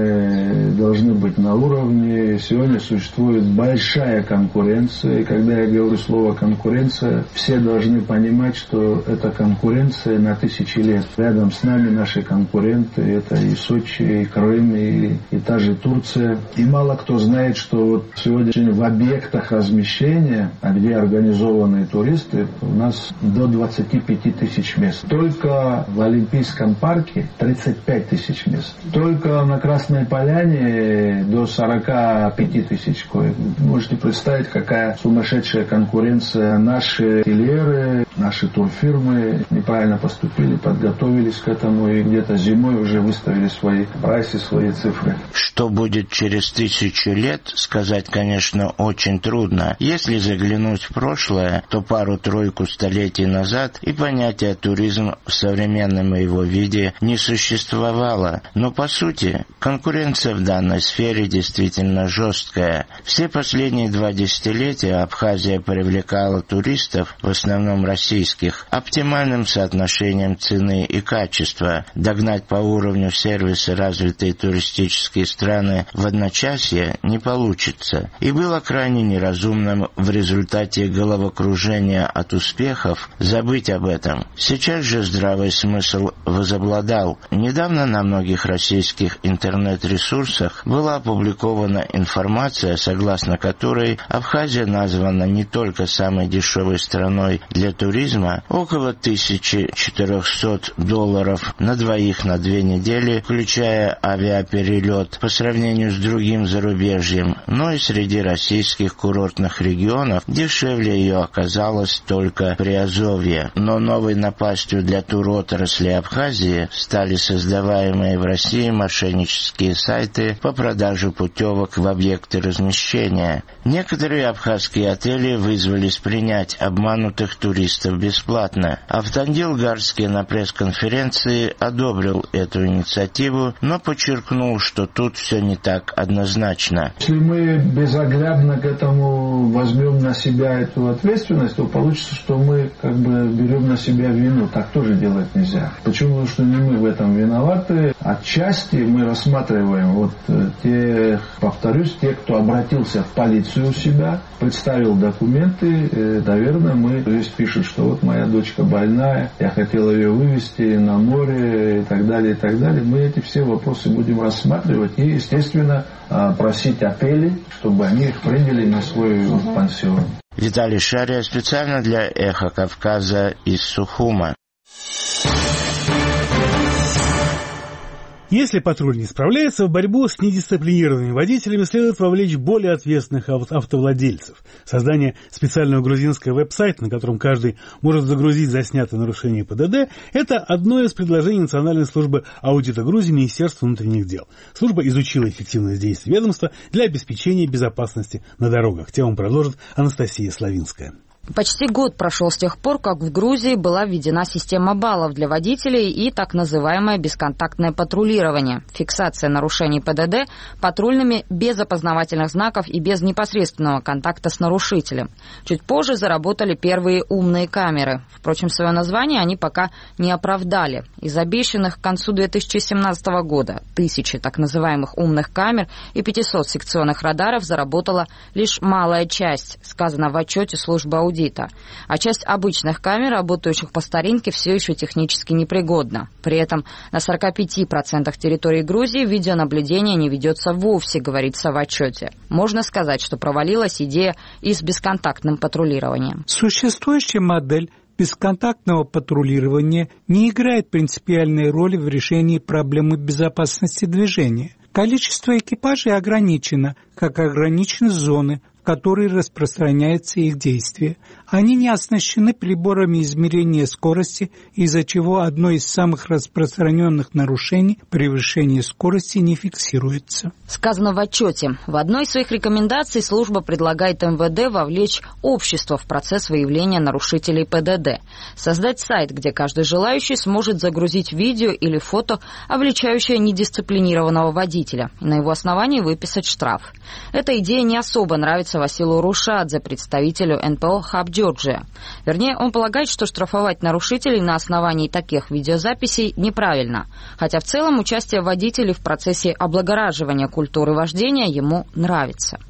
цены должны быть на уровне. Сегодня существует большая конкуренция. И когда я говорю слово конкуренция, все должны понимать, что это конкуренция на тысячи лет. Рядом с нами наши конкуренты — это и Сочи, и Крым, и, и та же Турция. И мало кто знает, что вот сегодня в объектах размещения, где организованные туристы, у нас до двадцати пяти тысяч мест. Только в Олимпийском парке тридцать пять тысяч мест. Только на Красной Поляне до сорока пяти тысяч коек. Можете представить, какая сумасшедшая конкуренция. Наши ательеры, наши турфирмы неправильно поступили, подготовились к этому и где-то зимой уже выставили свои прайсы, свои цифры. Что будет через тысячу лет, сказать, конечно, очень трудно. Если заглянуть в прошлое, то пару-тройку столетий назад и понятие туризм в современном его виде не существовало. Но, по сути, конкуренция в данной сфере действительно жесткая. Все последние два десятилетия Абхазия привлекала туристов, в основном российских, оптимальным соотношением цены и качества. Догнать по уровню сервиса развитые туристические страны в одночасье не получится. И было крайне неразумным в результате головокружения от успехов забыть об этом. Сейчас же здравый смысл возобладал. Недавно на многих российских интернет-ресурсах была опубликована информация, согласно которой Абхазия названа не только самой дешевой страной для туризма, около тысяча четыреста долларов на двоих на две недели, включая авиаперелет, по сравнению с другим зарубежьем, но и среди российских курортных регионов дешевле ее оказалось только Приазовье. Но новой напастью для туротрасли Абхазии стали создаваемые в России мошеннические сайты по продаже путевок в объекты размещения. Некоторые абхазские отели вызвались принять обманутых туристов бесплатно. Автандил Гарский на пресс-конференции одобрил эту инициативу, но подчеркнул, что тут все не так однозначно. Если мы безоглядно к этому возьмем на себя эту ответственность, то получится, что мы как бы берем на себя вину. Так тоже делать нельзя. Почему? Потому что не мы в этом виноваты. Отчасти мы рассматриваем вот те, повторюсь, те, кто обратился в полицию у себя, представил документы, наверное, мы здесь пишут, что что вот моя дочка больная, я хотел ее вывезти на море и так далее, и так далее. Мы эти все вопросы будем рассматривать и, естественно, просить апели, чтобы они их приняли на свой пансион. Виталий Шария специально для «Эхо Кавказа» из Сухума. Если патруль не справляется, в борьбу с недисциплинированными водителями следует вовлечь более ответственных автовладельцев. Создание специального грузинского веб-сайта, на котором каждый может загрузить заснятое нарушение ПДД, это одно из предложений Национальной службы аудита Грузии Министерства внутренних дел. Служба изучила эффективность действий ведомства для обеспечения безопасности на дорогах. Тему продолжит Анастасия Славинская. Почти год прошел с тех пор, как в Грузии была введена система баллов для водителей и так называемое бесконтактное патрулирование, фиксация нарушений ПДД патрульными без опознавательных знаков и без непосредственного контакта с нарушителем. Чуть позже заработали первые умные камеры. Впрочем, свое название они пока не оправдали. Из обещанных к концу две тысячи семнадцатого года тысячи так называемых умных камер и пятьсот секционных радаров заработала лишь малая часть, сказано в отчете службы аудита. А часть обычных камер, работающих по старинке, все еще технически непригодна. При этом на сорок пять процентов территории Грузии видеонаблюдение не ведется вовсе, говорится в отчете. Можно сказать, что провалилась идея и с бесконтактным патрулированием. Существующая модель бесконтактного патрулирования не играет принципиальной роли в решении проблемы безопасности движения. Количество экипажей ограничено, как ограничены зоны, в которые распространяется их действие. Они не оснащены приборами измерения скорости, из-за чего одно из самых распространенных нарушений – превышение скорости не фиксируется. Сказано в отчете. В одной из своих рекомендаций служба предлагает эм вэ дэ вовлечь общество в процесс выявления нарушителей ПДД, создать сайт, где каждый желающий сможет загрузить видео или фото, обличающее недисциплинированного водителя, и на его основании выписать штраф. Эта идея не особо нравится Василу Рушадзе, представителю эн пэ о «Хаб Джорджия». Вернее, он полагает, что штрафовать нарушителей на основании таких видеозаписей неправильно, хотя в целом участие водителей в процессе облагораживания культуры вождения ему нравится.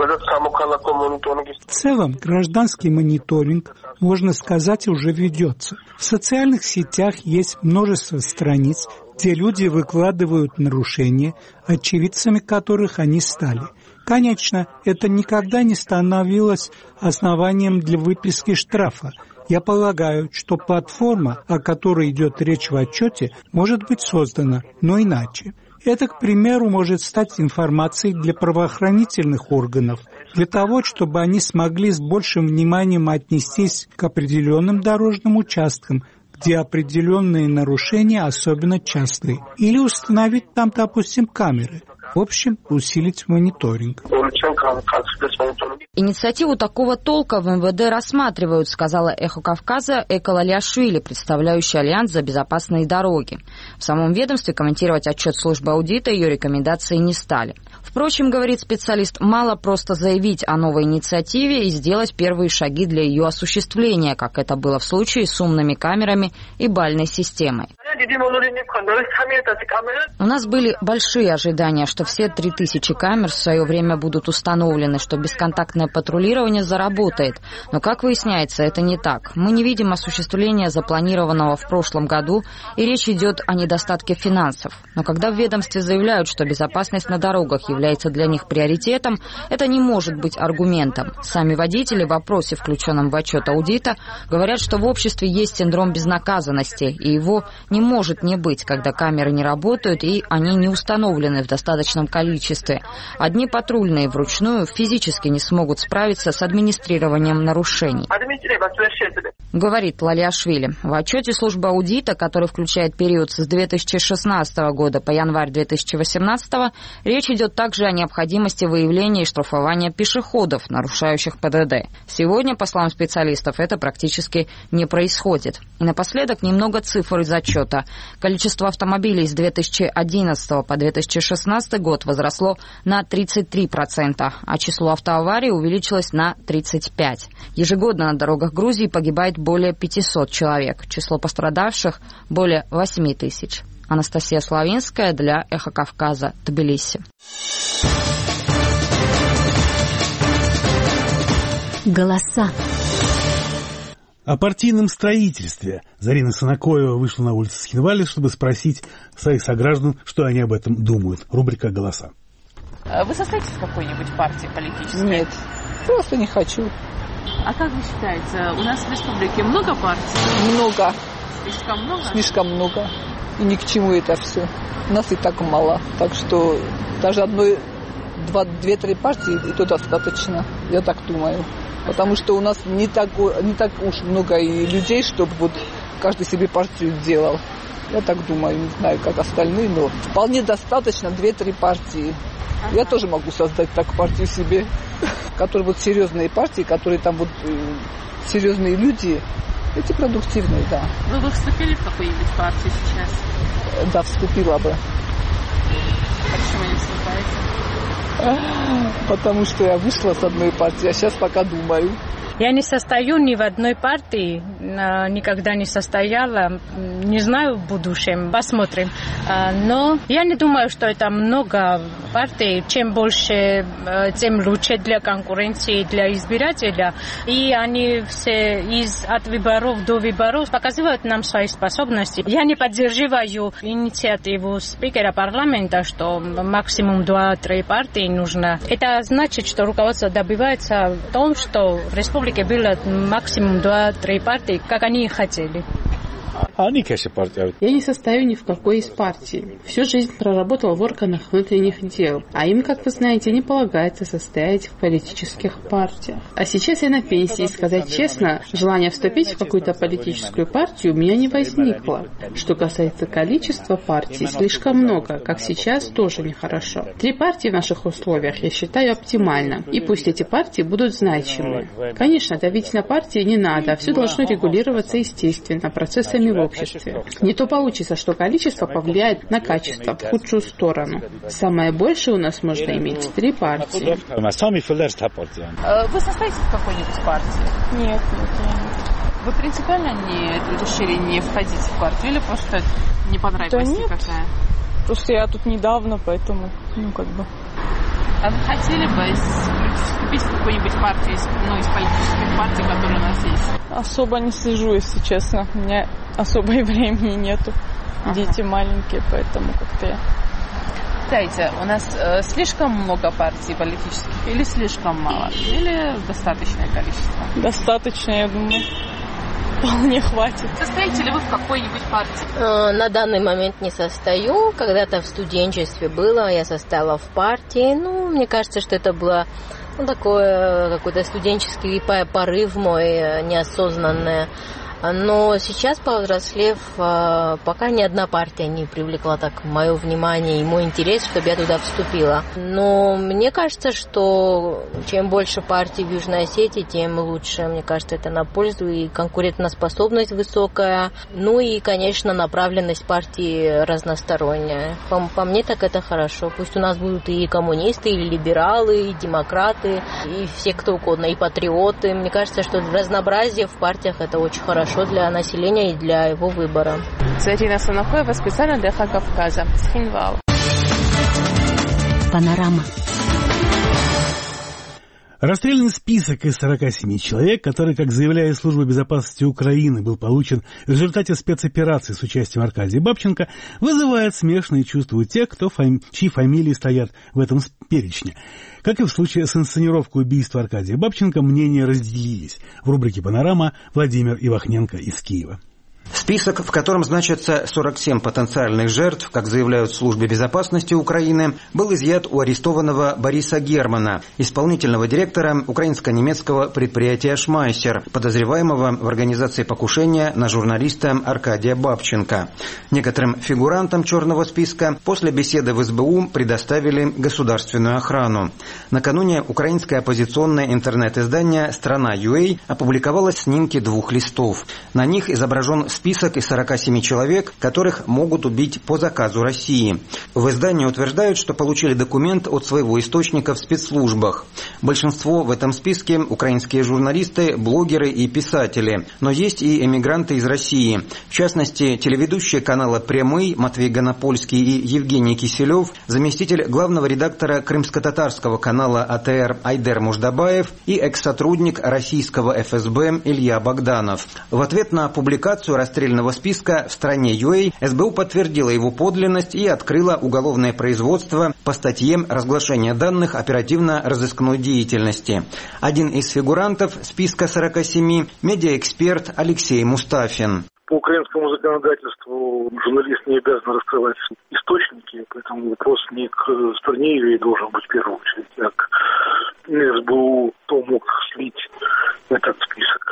В целом, гражданский мониторинг, можно сказать, уже ведется. В социальных сетях есть множество страниц, где люди выкладывают нарушения, очевидцами которых они стали. Конечно, это никогда не становилось основанием для выписки штрафа. Я полагаю, что платформа, о которой идет речь в отчете, может быть создана, но иначе. Это, к примеру, может стать информацией для правоохранительных органов, для того, чтобы они смогли с большим вниманием отнестись к определенным дорожным участкам, где определенные нарушения особенно частые, или установить там, допустим, камеры. В общем, усилить мониторинг. Инициативу такого толка в эм вэ дэ рассматривают, сказала «Эхо Кавказа» Эко Лалиашвили, представляющий Альянс за безопасные дороги. В самом ведомстве комментировать отчет службы аудита ее рекомендации не стали. Впрочем, говорит специалист, мало просто заявить о новой инициативе и сделать первые шаги для ее осуществления, как это было в случае с умными камерами и бальной системой. У нас были большие ожидания, что все три тысячи камер в свое время будут установлены, что бесконтактное патрулирование заработает. Но, как выясняется, это не так. Мы не видим осуществления запланированного в прошлом году, и речь идет о недостатке финансов. Но когда в ведомстве заявляют, что безопасность на дорогах является для них приоритетом, это не может быть аргументом. Сами водители в опросе, включенном в отчет аудита, говорят, что в обществе есть синдром безнаказанности, и его не может не быть, когда камеры не работают и они не установлены в достаточном количестве. Одни патрульные вручную физически не смогут справиться с администрированием нарушений. Говорит Лалиашвили. В отчете службы аудита, который включает период с две тысячи шестнадцатого года по январь две тысячи восемнадцатого, речь идет также о необходимости выявления и штрафования пешеходов, нарушающих ПДД. Сегодня, по словам специалистов, это практически не происходит. И напоследок немного цифр из отчета. Количество автомобилей с две тысячи одиннадцатого по две тысячи шестнадцатый год возросло на тридцать три процента, а число автоаварий увеличилось на тридцать пять процентов. Ежегодно на дорогах Грузии погибает более пятисот человек. Число пострадавших более восемь тысяч. Анастасия Славинская для «Эхо Кавказа», Тбилиси. Голоса. О партийном строительстве Зарина Санакоева вышла на улицу Схинвали, чтобы спросить своих сограждан, что они об этом думают. Рубрика «Голоса». Вы состоите в какой-нибудь партии политической? Нет, просто не хочу. А как вы считаете, у нас в республике много партий? Много. Слишком много? Слишком много. И ни к чему это все. Нас и так мало. Так что даже одной, два, две-три партии, и то достаточно. Я так думаю. Потому что у нас не так, не так уж много и людей, чтобы вот каждый себе партию делал. Я так думаю, не знаю, как остальные, но вполне достаточно две-три партии. Ага. Я тоже могу создать так партию себе, которые вот серьезные партии, которые там вот серьезные люди, эти продуктивные, да. Вы бы вступили в какую-нибудь партию сейчас? Да, вступила бы. Почему не вступаете? Потому что я вышла с одной партии, а сейчас пока думаю. Я не состою ни в одной партии, никогда не состояла, не знаю в будущем, посмотрим. Но я не думаю, что это много партий. Чем больше, тем лучше для конкуренции, для избирателя. И они все из, от выборов до выборов показывают нам свои способности. Я не поддерживаю инициативу спикера парламента, что максимум два-три партии нужно. Это значит, что руководство добивается в том, что в республике было максимум два-три партии, как они и хотели. Я не состою ни в какой из партий. Всю жизнь проработал в органах внутренних дел, а им, как вы знаете, не полагается состоять в политических партиях. А сейчас я на пенсии, и сказать честно, желание вступить в какую-то политическую партию у меня не возникло. Что касается количества партий, слишком много, как сейчас, тоже нехорошо. Три партии в наших условиях я считаю оптимально, и пусть эти партии будут значимы. Конечно, давить на партии не надо, все должно регулироваться естественно, процессами в обществе. Не то получится, что количество повлияет на качество в худшую сторону. Самое большее у нас можно иметь три партии. Вы состоите в какой-нибудь партии? Нет, нет, нет. Вы принципиально не решили не входить в партию или просто не понравилась да нет. Какая? Просто я тут недавно, поэтому, ну, как бы... А вы хотели бы вступить в какую-нибудь партию, ну, из политических партий, которые у нас есть? Особо не слежу, если честно. У меня особо и времени нету. Ага. Дети маленькие, поэтому как-то я... Знаете, у нас э, слишком много партий политических или слишком мало? Или достаточное количество? Достаточно, я думаю. Вполне хватит. Состоите ли вы в какой-нибудь партии? Э, на данный момент не состою. Когда-то в студенчестве было, я состояла в партии. Ну, мне кажется, что это было ну, такое какой-то студенческий порыв мой неосознанный. Но сейчас, повзрослев, пока ни одна партия не привлекла так мое внимание и мой интерес, чтобы я туда вступила. Но мне кажется, что чем больше партий в Южной Осетии, тем лучше. Мне кажется, это на пользу и конкурентоспособность высокая. Ну и, конечно, направленность партии разносторонняя. По, по мне так это хорошо. Пусть у нас будут и коммунисты, и либералы, и демократы, и все кто угодно, и патриоты. Мне кажется, что разнообразие в партиях это очень хорошо для населения и для его выбора. Зарина Санакоева специально для Эхо Кавказа. Схинвал. Панорама. Расстрельный список из сорока семи человек, который, как заявляет Служба безопасности Украины, был получен в результате спецоперации с участием Аркадия Бабченко, вызывает смешанные чувства у тех, кто фами... чьи фамилии стоят в этом перечне. Как и в случае с инсценировкой убийства Аркадия Бабченко, мнения разделились. В рубрике «Панорама» Владимир Ивахненко из Киева. Список, в котором значатся сорок семь потенциальных жертв, как заявляют в Службе безопасности Украины, был изъят у арестованного Бориса Германа, исполнительного директора украинско-немецкого предприятия «Шмайсер», подозреваемого в организации покушения на журналиста Аркадия Бабченко. Некоторым фигурантам черного списка после беседы в эс бэ у предоставили государственную охрану. Накануне украинское оппозиционное интернет-издание «Страна.ua» опубликовало снимки двух листов. На них изображен список список из сорока семи человек, которых могут убить по заказу России. В издании утверждают, что получили документ от своего источника в спецслужбах. Большинство в этом списке – украинские журналисты, блогеры и писатели. Но есть и эмигранты из России. В частности, телеведущие канала «Прямый» Матвей Гонопольский и Евгений Киселев, заместитель главного редактора крымско-татарского канала А Т Р Айдер Муждабаев и экс-сотрудник российского Эф Эс Бэ Илья Богданов. В ответ на публикацию расстрельного списка в стране ю эй Эс Бэ У подтвердила его подлинность и открыла уголовное производство по статье «Разглашение данных оперативно-розыскной деятельности». Один из фигурантов списка сорока семи – медиаэксперт Алексей Мустафин. По украинскому законодательству журналист не обязан раскрывать источники, поэтому вопрос не к стране ю эй должен быть в первую очередь, а к Эс Бэ У, кто мог слить этот список.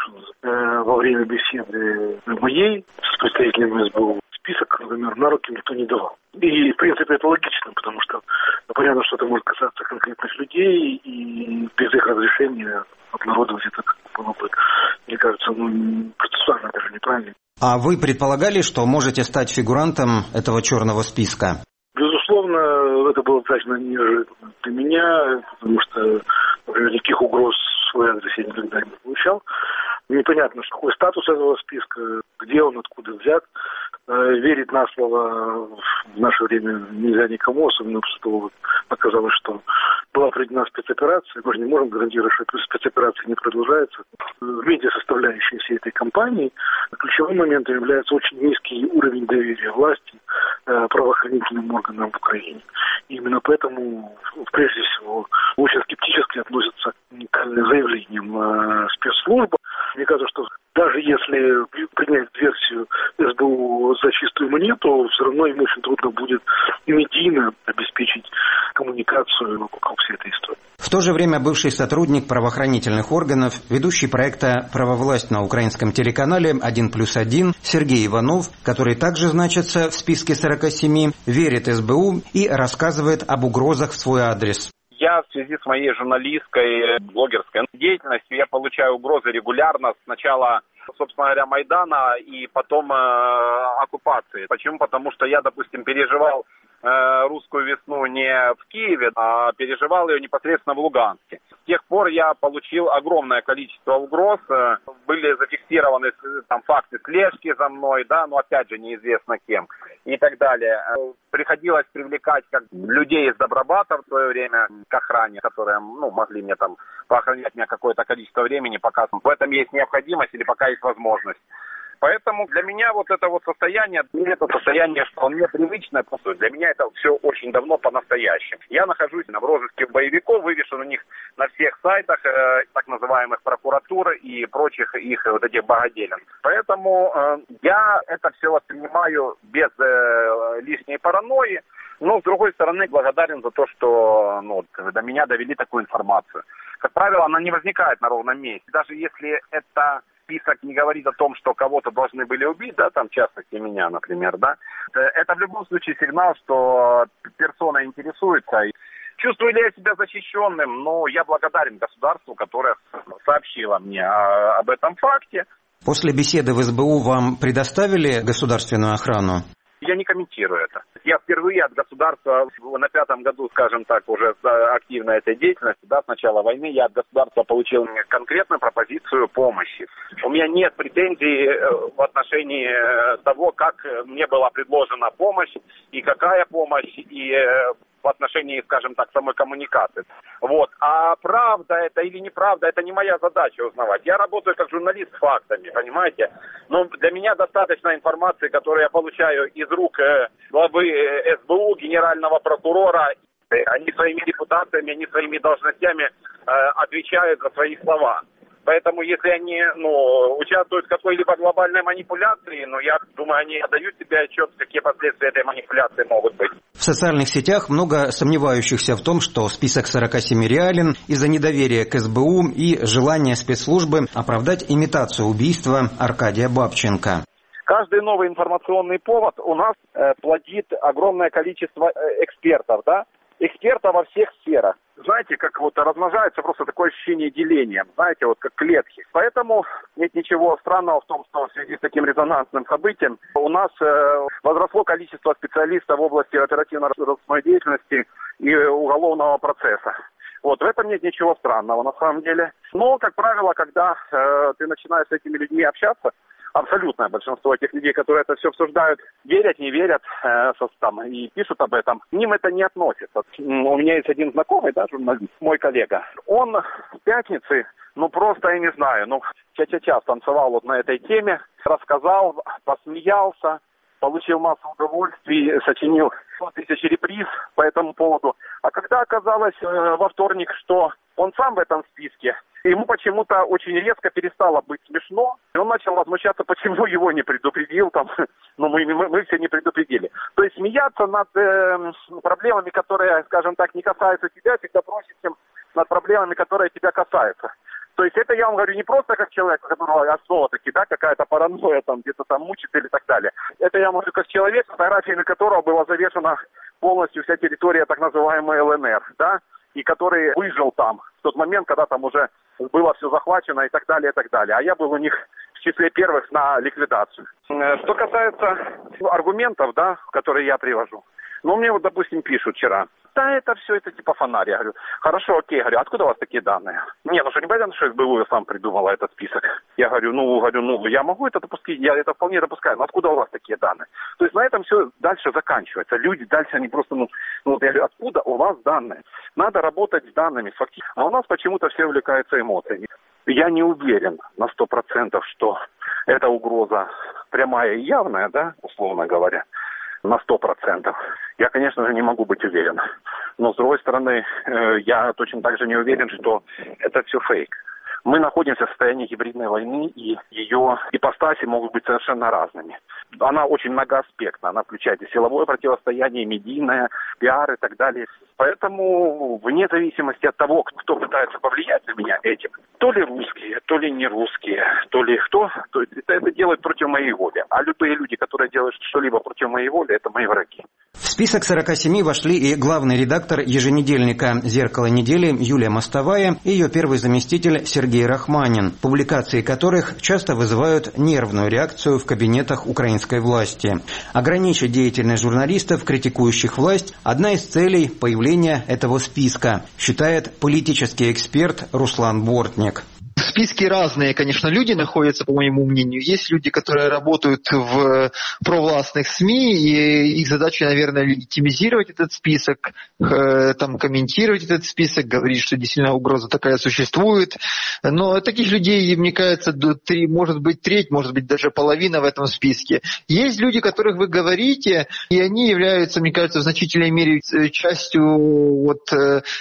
Во время беседы моей с представителями Эс Бэ У список, например, на руки никто не давал. И, в принципе, это логично, потому что ну, понятно, что это может касаться конкретных людей, и без их разрешения обнародовать это было бы, мне кажется, ну, процессуально даже неправильно. А вы предполагали, что можете стать фигурантом этого черного списка? Безусловно, это было достаточно неожиданно для меня, потому что, например, никаких угроз в свой адрес я никогда не получал. Непонятно, какой статус этого списка, где он, откуда взят. Верить на слово в наше время нельзя никому, особенно после того, как оказалось, что была проведена спецоперация. Мы же не можем гарантировать, что спецоперация не продолжается. В медиасоставляющей всей этой кампании ключевым моментом является очень низкий уровень доверия власти правоохранительным органам в Украине. И именно поэтому, прежде всего, очень скептически относятся к заявлениям спецслужб. Мне кажется, что даже если принять версию Эс Бэ У за чистую монету, все равно им очень трудно будет медийно обеспечить коммуникацию вокруг всей этой истории. В то же время бывший сотрудник правоохранительных органов, ведущий проекта «Правовласть» на украинском телеканале один плюс один Сергей Иванов, который также значится в списке сорока семи, верит Эс Бэ У и рассказывает об угрозах в свой адрес. Я в связи с моей журналистской, блогерской деятельностью, я получаю угрозы регулярно. Сначала, собственно говоря, Майдана и потом э, оккупации. Почему? Потому что я, допустим, переживал э, русскую весну не в Киеве, а переживал ее непосредственно в Луганске. С тех пор я получил огромное количество угроз. Были зафиксированы там факты слежки за мной, да, но опять же неизвестно кем и так далее. Приходилось привлекать как людей из Добробата в свое время к охране, которые ну, могли мне там поохранять меня какое-то количество времени, пока в этом есть необходимость или пока есть возможность. Поэтому для меня вот это вот состояние, это состояние вполне привычное, просто для меня это все очень давно по-настоящему. Я нахожусь в розыске боевиков, вывешен у них на всех сайтах, э, так называемых прокуратуры и прочих их вот этих богоделен. Поэтому э, я это все воспринимаю без э, лишней паранойи, но с другой стороны благодарен за то, что ну, до меня довели такую информацию. Как правило, она не возникает на ровном месте. Даже если это список не говорит о том, что кого-то должны были убить, да, там, в частности, меня, например, да, это в любом случае сигнал, что персона интересуется. Чувствую ли я себя защищенным? Ну, я благодарен государству, которое сообщило мне об этом факте. После беседы в Эс Бэ У вам предоставили государственную охрану? Я не комментирую это. Я впервые от государства на пятом году, скажем так, уже активной этой деятельности, да, с начала войны, я от государства получил конкретную пропозицию помощи. У меня нет претензий в отношении того, как мне была предложена помощь, и какая помощь, и в отношении, скажем так, самой коммуникации. Вот. А правда это или неправда, это не моя задача узнавать. Я работаю как журналист с фактами, понимаете? Но для меня достаточно информации, которую я получаю из рук главы Эс Бэ У, генерального прокурора. Они своими репутациями, они своими должностями э, отвечают за свои слова. Поэтому, если они ну, участвуют в какой-либо глобальной манипуляции, ну, я думаю, они отдают себе отчет, какие последствия этой манипуляции могут быть. В социальных сетях много сомневающихся в том, что список сорока семи реален из-за недоверия к Эс Бэ У и желания спецслужбы оправдать имитацию убийства Аркадия Бабченко. Каждый новый информационный повод у нас э, плодит огромное количество э, экспертов, да? Экспертов во всех сферах. знаете, как вот размножается просто такое ощущение деления, знаете, вот как клетки. Поэтому нет ничего странного в том, что в связи с таким резонансным событием у нас э, возросло количество специалистов в области оперативно-розыскной деятельности и уголовного процесса. Вот, в этом нет ничего странного на самом деле. Но, как правило, когда э, ты начинаешь с этими людьми общаться, абсолютное большинство этих людей, которые это все обсуждают, верят, не верят э, там, и пишут об этом, к ним это не относится. У меня есть один знакомый, да, журналист, мой коллега. Он в пятницы, ну просто, я не знаю, ну ча-ча-ча танцевал вот на этой теме, рассказал, посмеялся, получил массу удовольствий, сочинил сто тысяч реприз по этому поводу. А когда оказалось э, во вторник, что он сам в этом списке, ему почему-то очень резко перестало быть смешно, и он начал возмущаться, почему его не предупредил, там, ну мы, мы, мы все не предупредили. То есть смеяться над э, проблемами, которые, скажем так, не касаются тебя, всегда проще, чем над проблемами, которые тебя касаются. То есть это я вам говорю не просто как человек, у которого основа-таки, да, какая-то паранойя там где-то там мучит или так далее. Это я вам говорю как человек, фотографиями которого была завешена полностью вся территория так называемой эл эн эр, да, и который выжил там в тот момент, когда там уже было все захвачено и так далее, и так далее. А я был у них в числе первых на ликвидацию. Что касается аргументов, да, которые я привожу. Ну, мне вот, допустим, пишут вчера. Да, это все, это типа фонарь. Я говорю, хорошо, окей. Говорю, откуда у вас такие данные? Не, ну что, не понятно, что эс бэ у сам придумала этот список. Я говорю, ну, говорю, ну, я могу это допустить, я это вполне допускаю. Но откуда у вас такие данные? То есть на этом все дальше заканчивается. Люди дальше, они просто, ну, ну вот я говорю, откуда у вас данные? Надо работать с данными, фактически. А у нас почему-то все увлекаются эмоциями. Я не уверен на сто процентов, что эта угроза прямая и явная, да, условно говоря. На сто процентов. Я, конечно же, не могу быть уверен. Но, с другой стороны, я точно так же не уверен, что это все фейк. Мы находимся в состоянии гибридной войны, и ее ипостаси могут быть совершенно разными. Она очень многоаспектна. Она включает и силовое противостояние, и медийное, пиар и так далее. Поэтому, вне зависимости от того, кто пытается повлиять на меня этим, то ли русские, то ли не русские, то ли кто, то это, это делают против моей воли. А любые люди, которые делают что-либо против моей воли, это мои враги. В список сорока семи вошли и главный редактор еженедельника «Зеркало недели» Юлия Мостовая и ее первый заместитель Сергей Рахманин, публикации которых часто вызывают нервную реакцию в кабинетах украинской власти. Ограничить деятельность журналистов, критикующих власть – одна из целей появления этого списка, считает политический эксперт Руслан Бортник. В списке разные, конечно, люди находятся, по моему мнению. Есть люди, которые работают в провластных СМИ, и их задача, наверное, легитимизировать этот список, там, комментировать этот список, говорить, что действительно угроза такая существует. Но таких людей, мне кажется, три, может быть треть, может быть даже половина в этом списке. Есть люди, о которых вы говорите, и они являются, мне кажется, в значительной мере частью вот,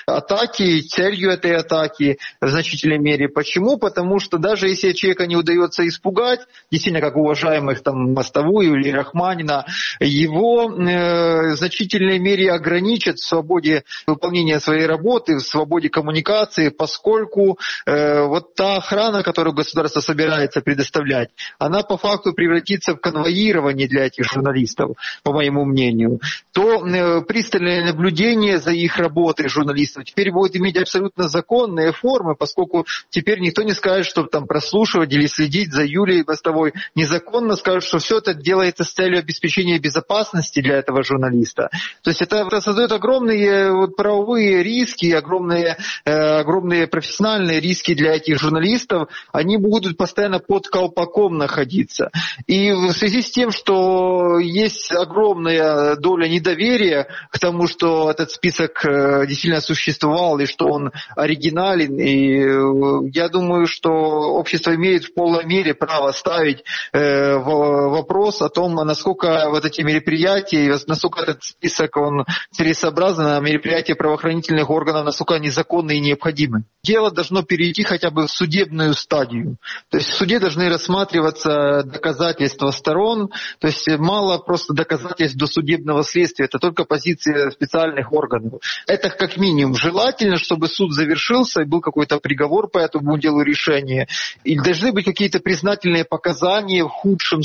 атаки, целью этой атаки в значительной мере. Почему? Потому что даже если человека не удается испугать, действительно, как уважаемых там Мостовую или Рахманина, его э, в значительной мере ограничат в свободе выполнения своей работы, в свободе коммуникации, поскольку э, вот та охрана, которую государство собирается предоставлять, она по факту превратится в конвоирование для этих журналистов, по моему мнению. То э, пристальное наблюдение за их работой журналистов теперь будет иметь абсолютно законные формы, поскольку теперь никто не скажет, что там прослушивать или следить за Юлией Мостовой незаконно, скажут, что все это делается с целью обеспечения безопасности для этого журналиста. То есть это, это создает огромные вот, правовые риски, огромные, э, огромные профессиональные риски для этих журналистов. Они будут постоянно под колпаком находиться. И в связи с тем, что есть огромная доля недоверия к тому, что этот список э, действительно существовал и что он оригинален, и э, я думаю, Думаю, что общество имеет в полной мере право ставить э, вопрос о том, насколько вот эти мероприятия, насколько этот список он целесообразен, а мероприятия правоохранительных органов, насколько они законны и необходимы. Дело должно перейти хотя бы в судебную стадию. То есть в суде должны рассматриваться доказательства сторон, то есть мало просто доказательств досудебного следствия, это только позиция специальных органов. Это как минимум желательно, чтобы суд завершился и был какой-то приговор по этому делу, решения. И должны быть какие-то признательные показания в худшем случае.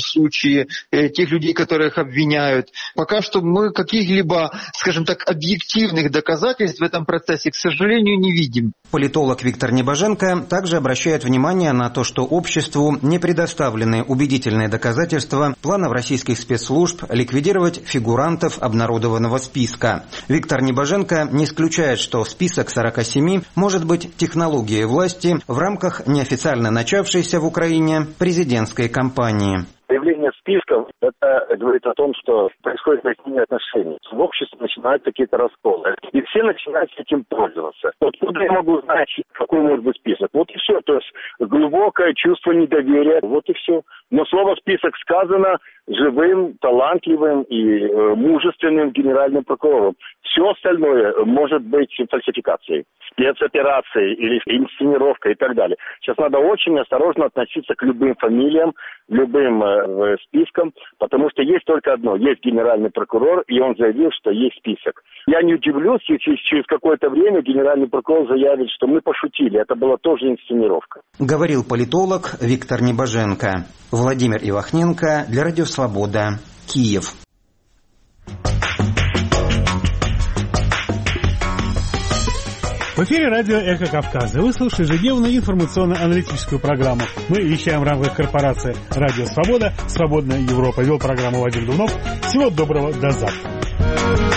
случае тех людей, которых обвиняют. Пока что мы каких-либо, скажем так, объективных доказательств в этом процессе, к сожалению, не видим. Политолог Виктор Небоженко также обращает внимание на то, что обществу не предоставлены убедительные доказательства планов российских спецслужб ликвидировать фигурантов обнародованного списка. Виктор Небоженко не исключает, что список сорока семи может быть технологией власти в рамках неофициально начавшейся в Украине президентской кампании. Появление списков, это говорит о том, что происходит изменение отношений. В обществе начинают какие-то расколы. И все начинают этим пользоваться. Вот куда я могу знать, какой может быть список? Вот и все. То есть глубокое чувство недоверия. Вот и все. Но слово «список» сказано живым, талантливым и э, мужественным генеральным прокурором. Все остальное может быть фальсификацией, спецоперацией или инсценировкой и так далее. Сейчас надо очень осторожно относиться к любым фамилиям, любым э, спискам, потому что есть только одно. Есть генеральный прокурор, и он заявил, что есть список. Я не удивлюсь, если через какое-то время генеральный прокурор заявит, что мы пошутили. Это была тоже инсценировка. Говорил политолог Виктор Небоженко. Владимир Ивахненко для Радио Свобода, Киев. В эфире радио «Эхо Кавказа». Вы слушаете ежедневную информационно-аналитическую программу. Мы вещаем в рамках корпорации «Радио Свобода», «Свободная Европа». Вел программу Вадим Дунов. Всего доброго, до завтра.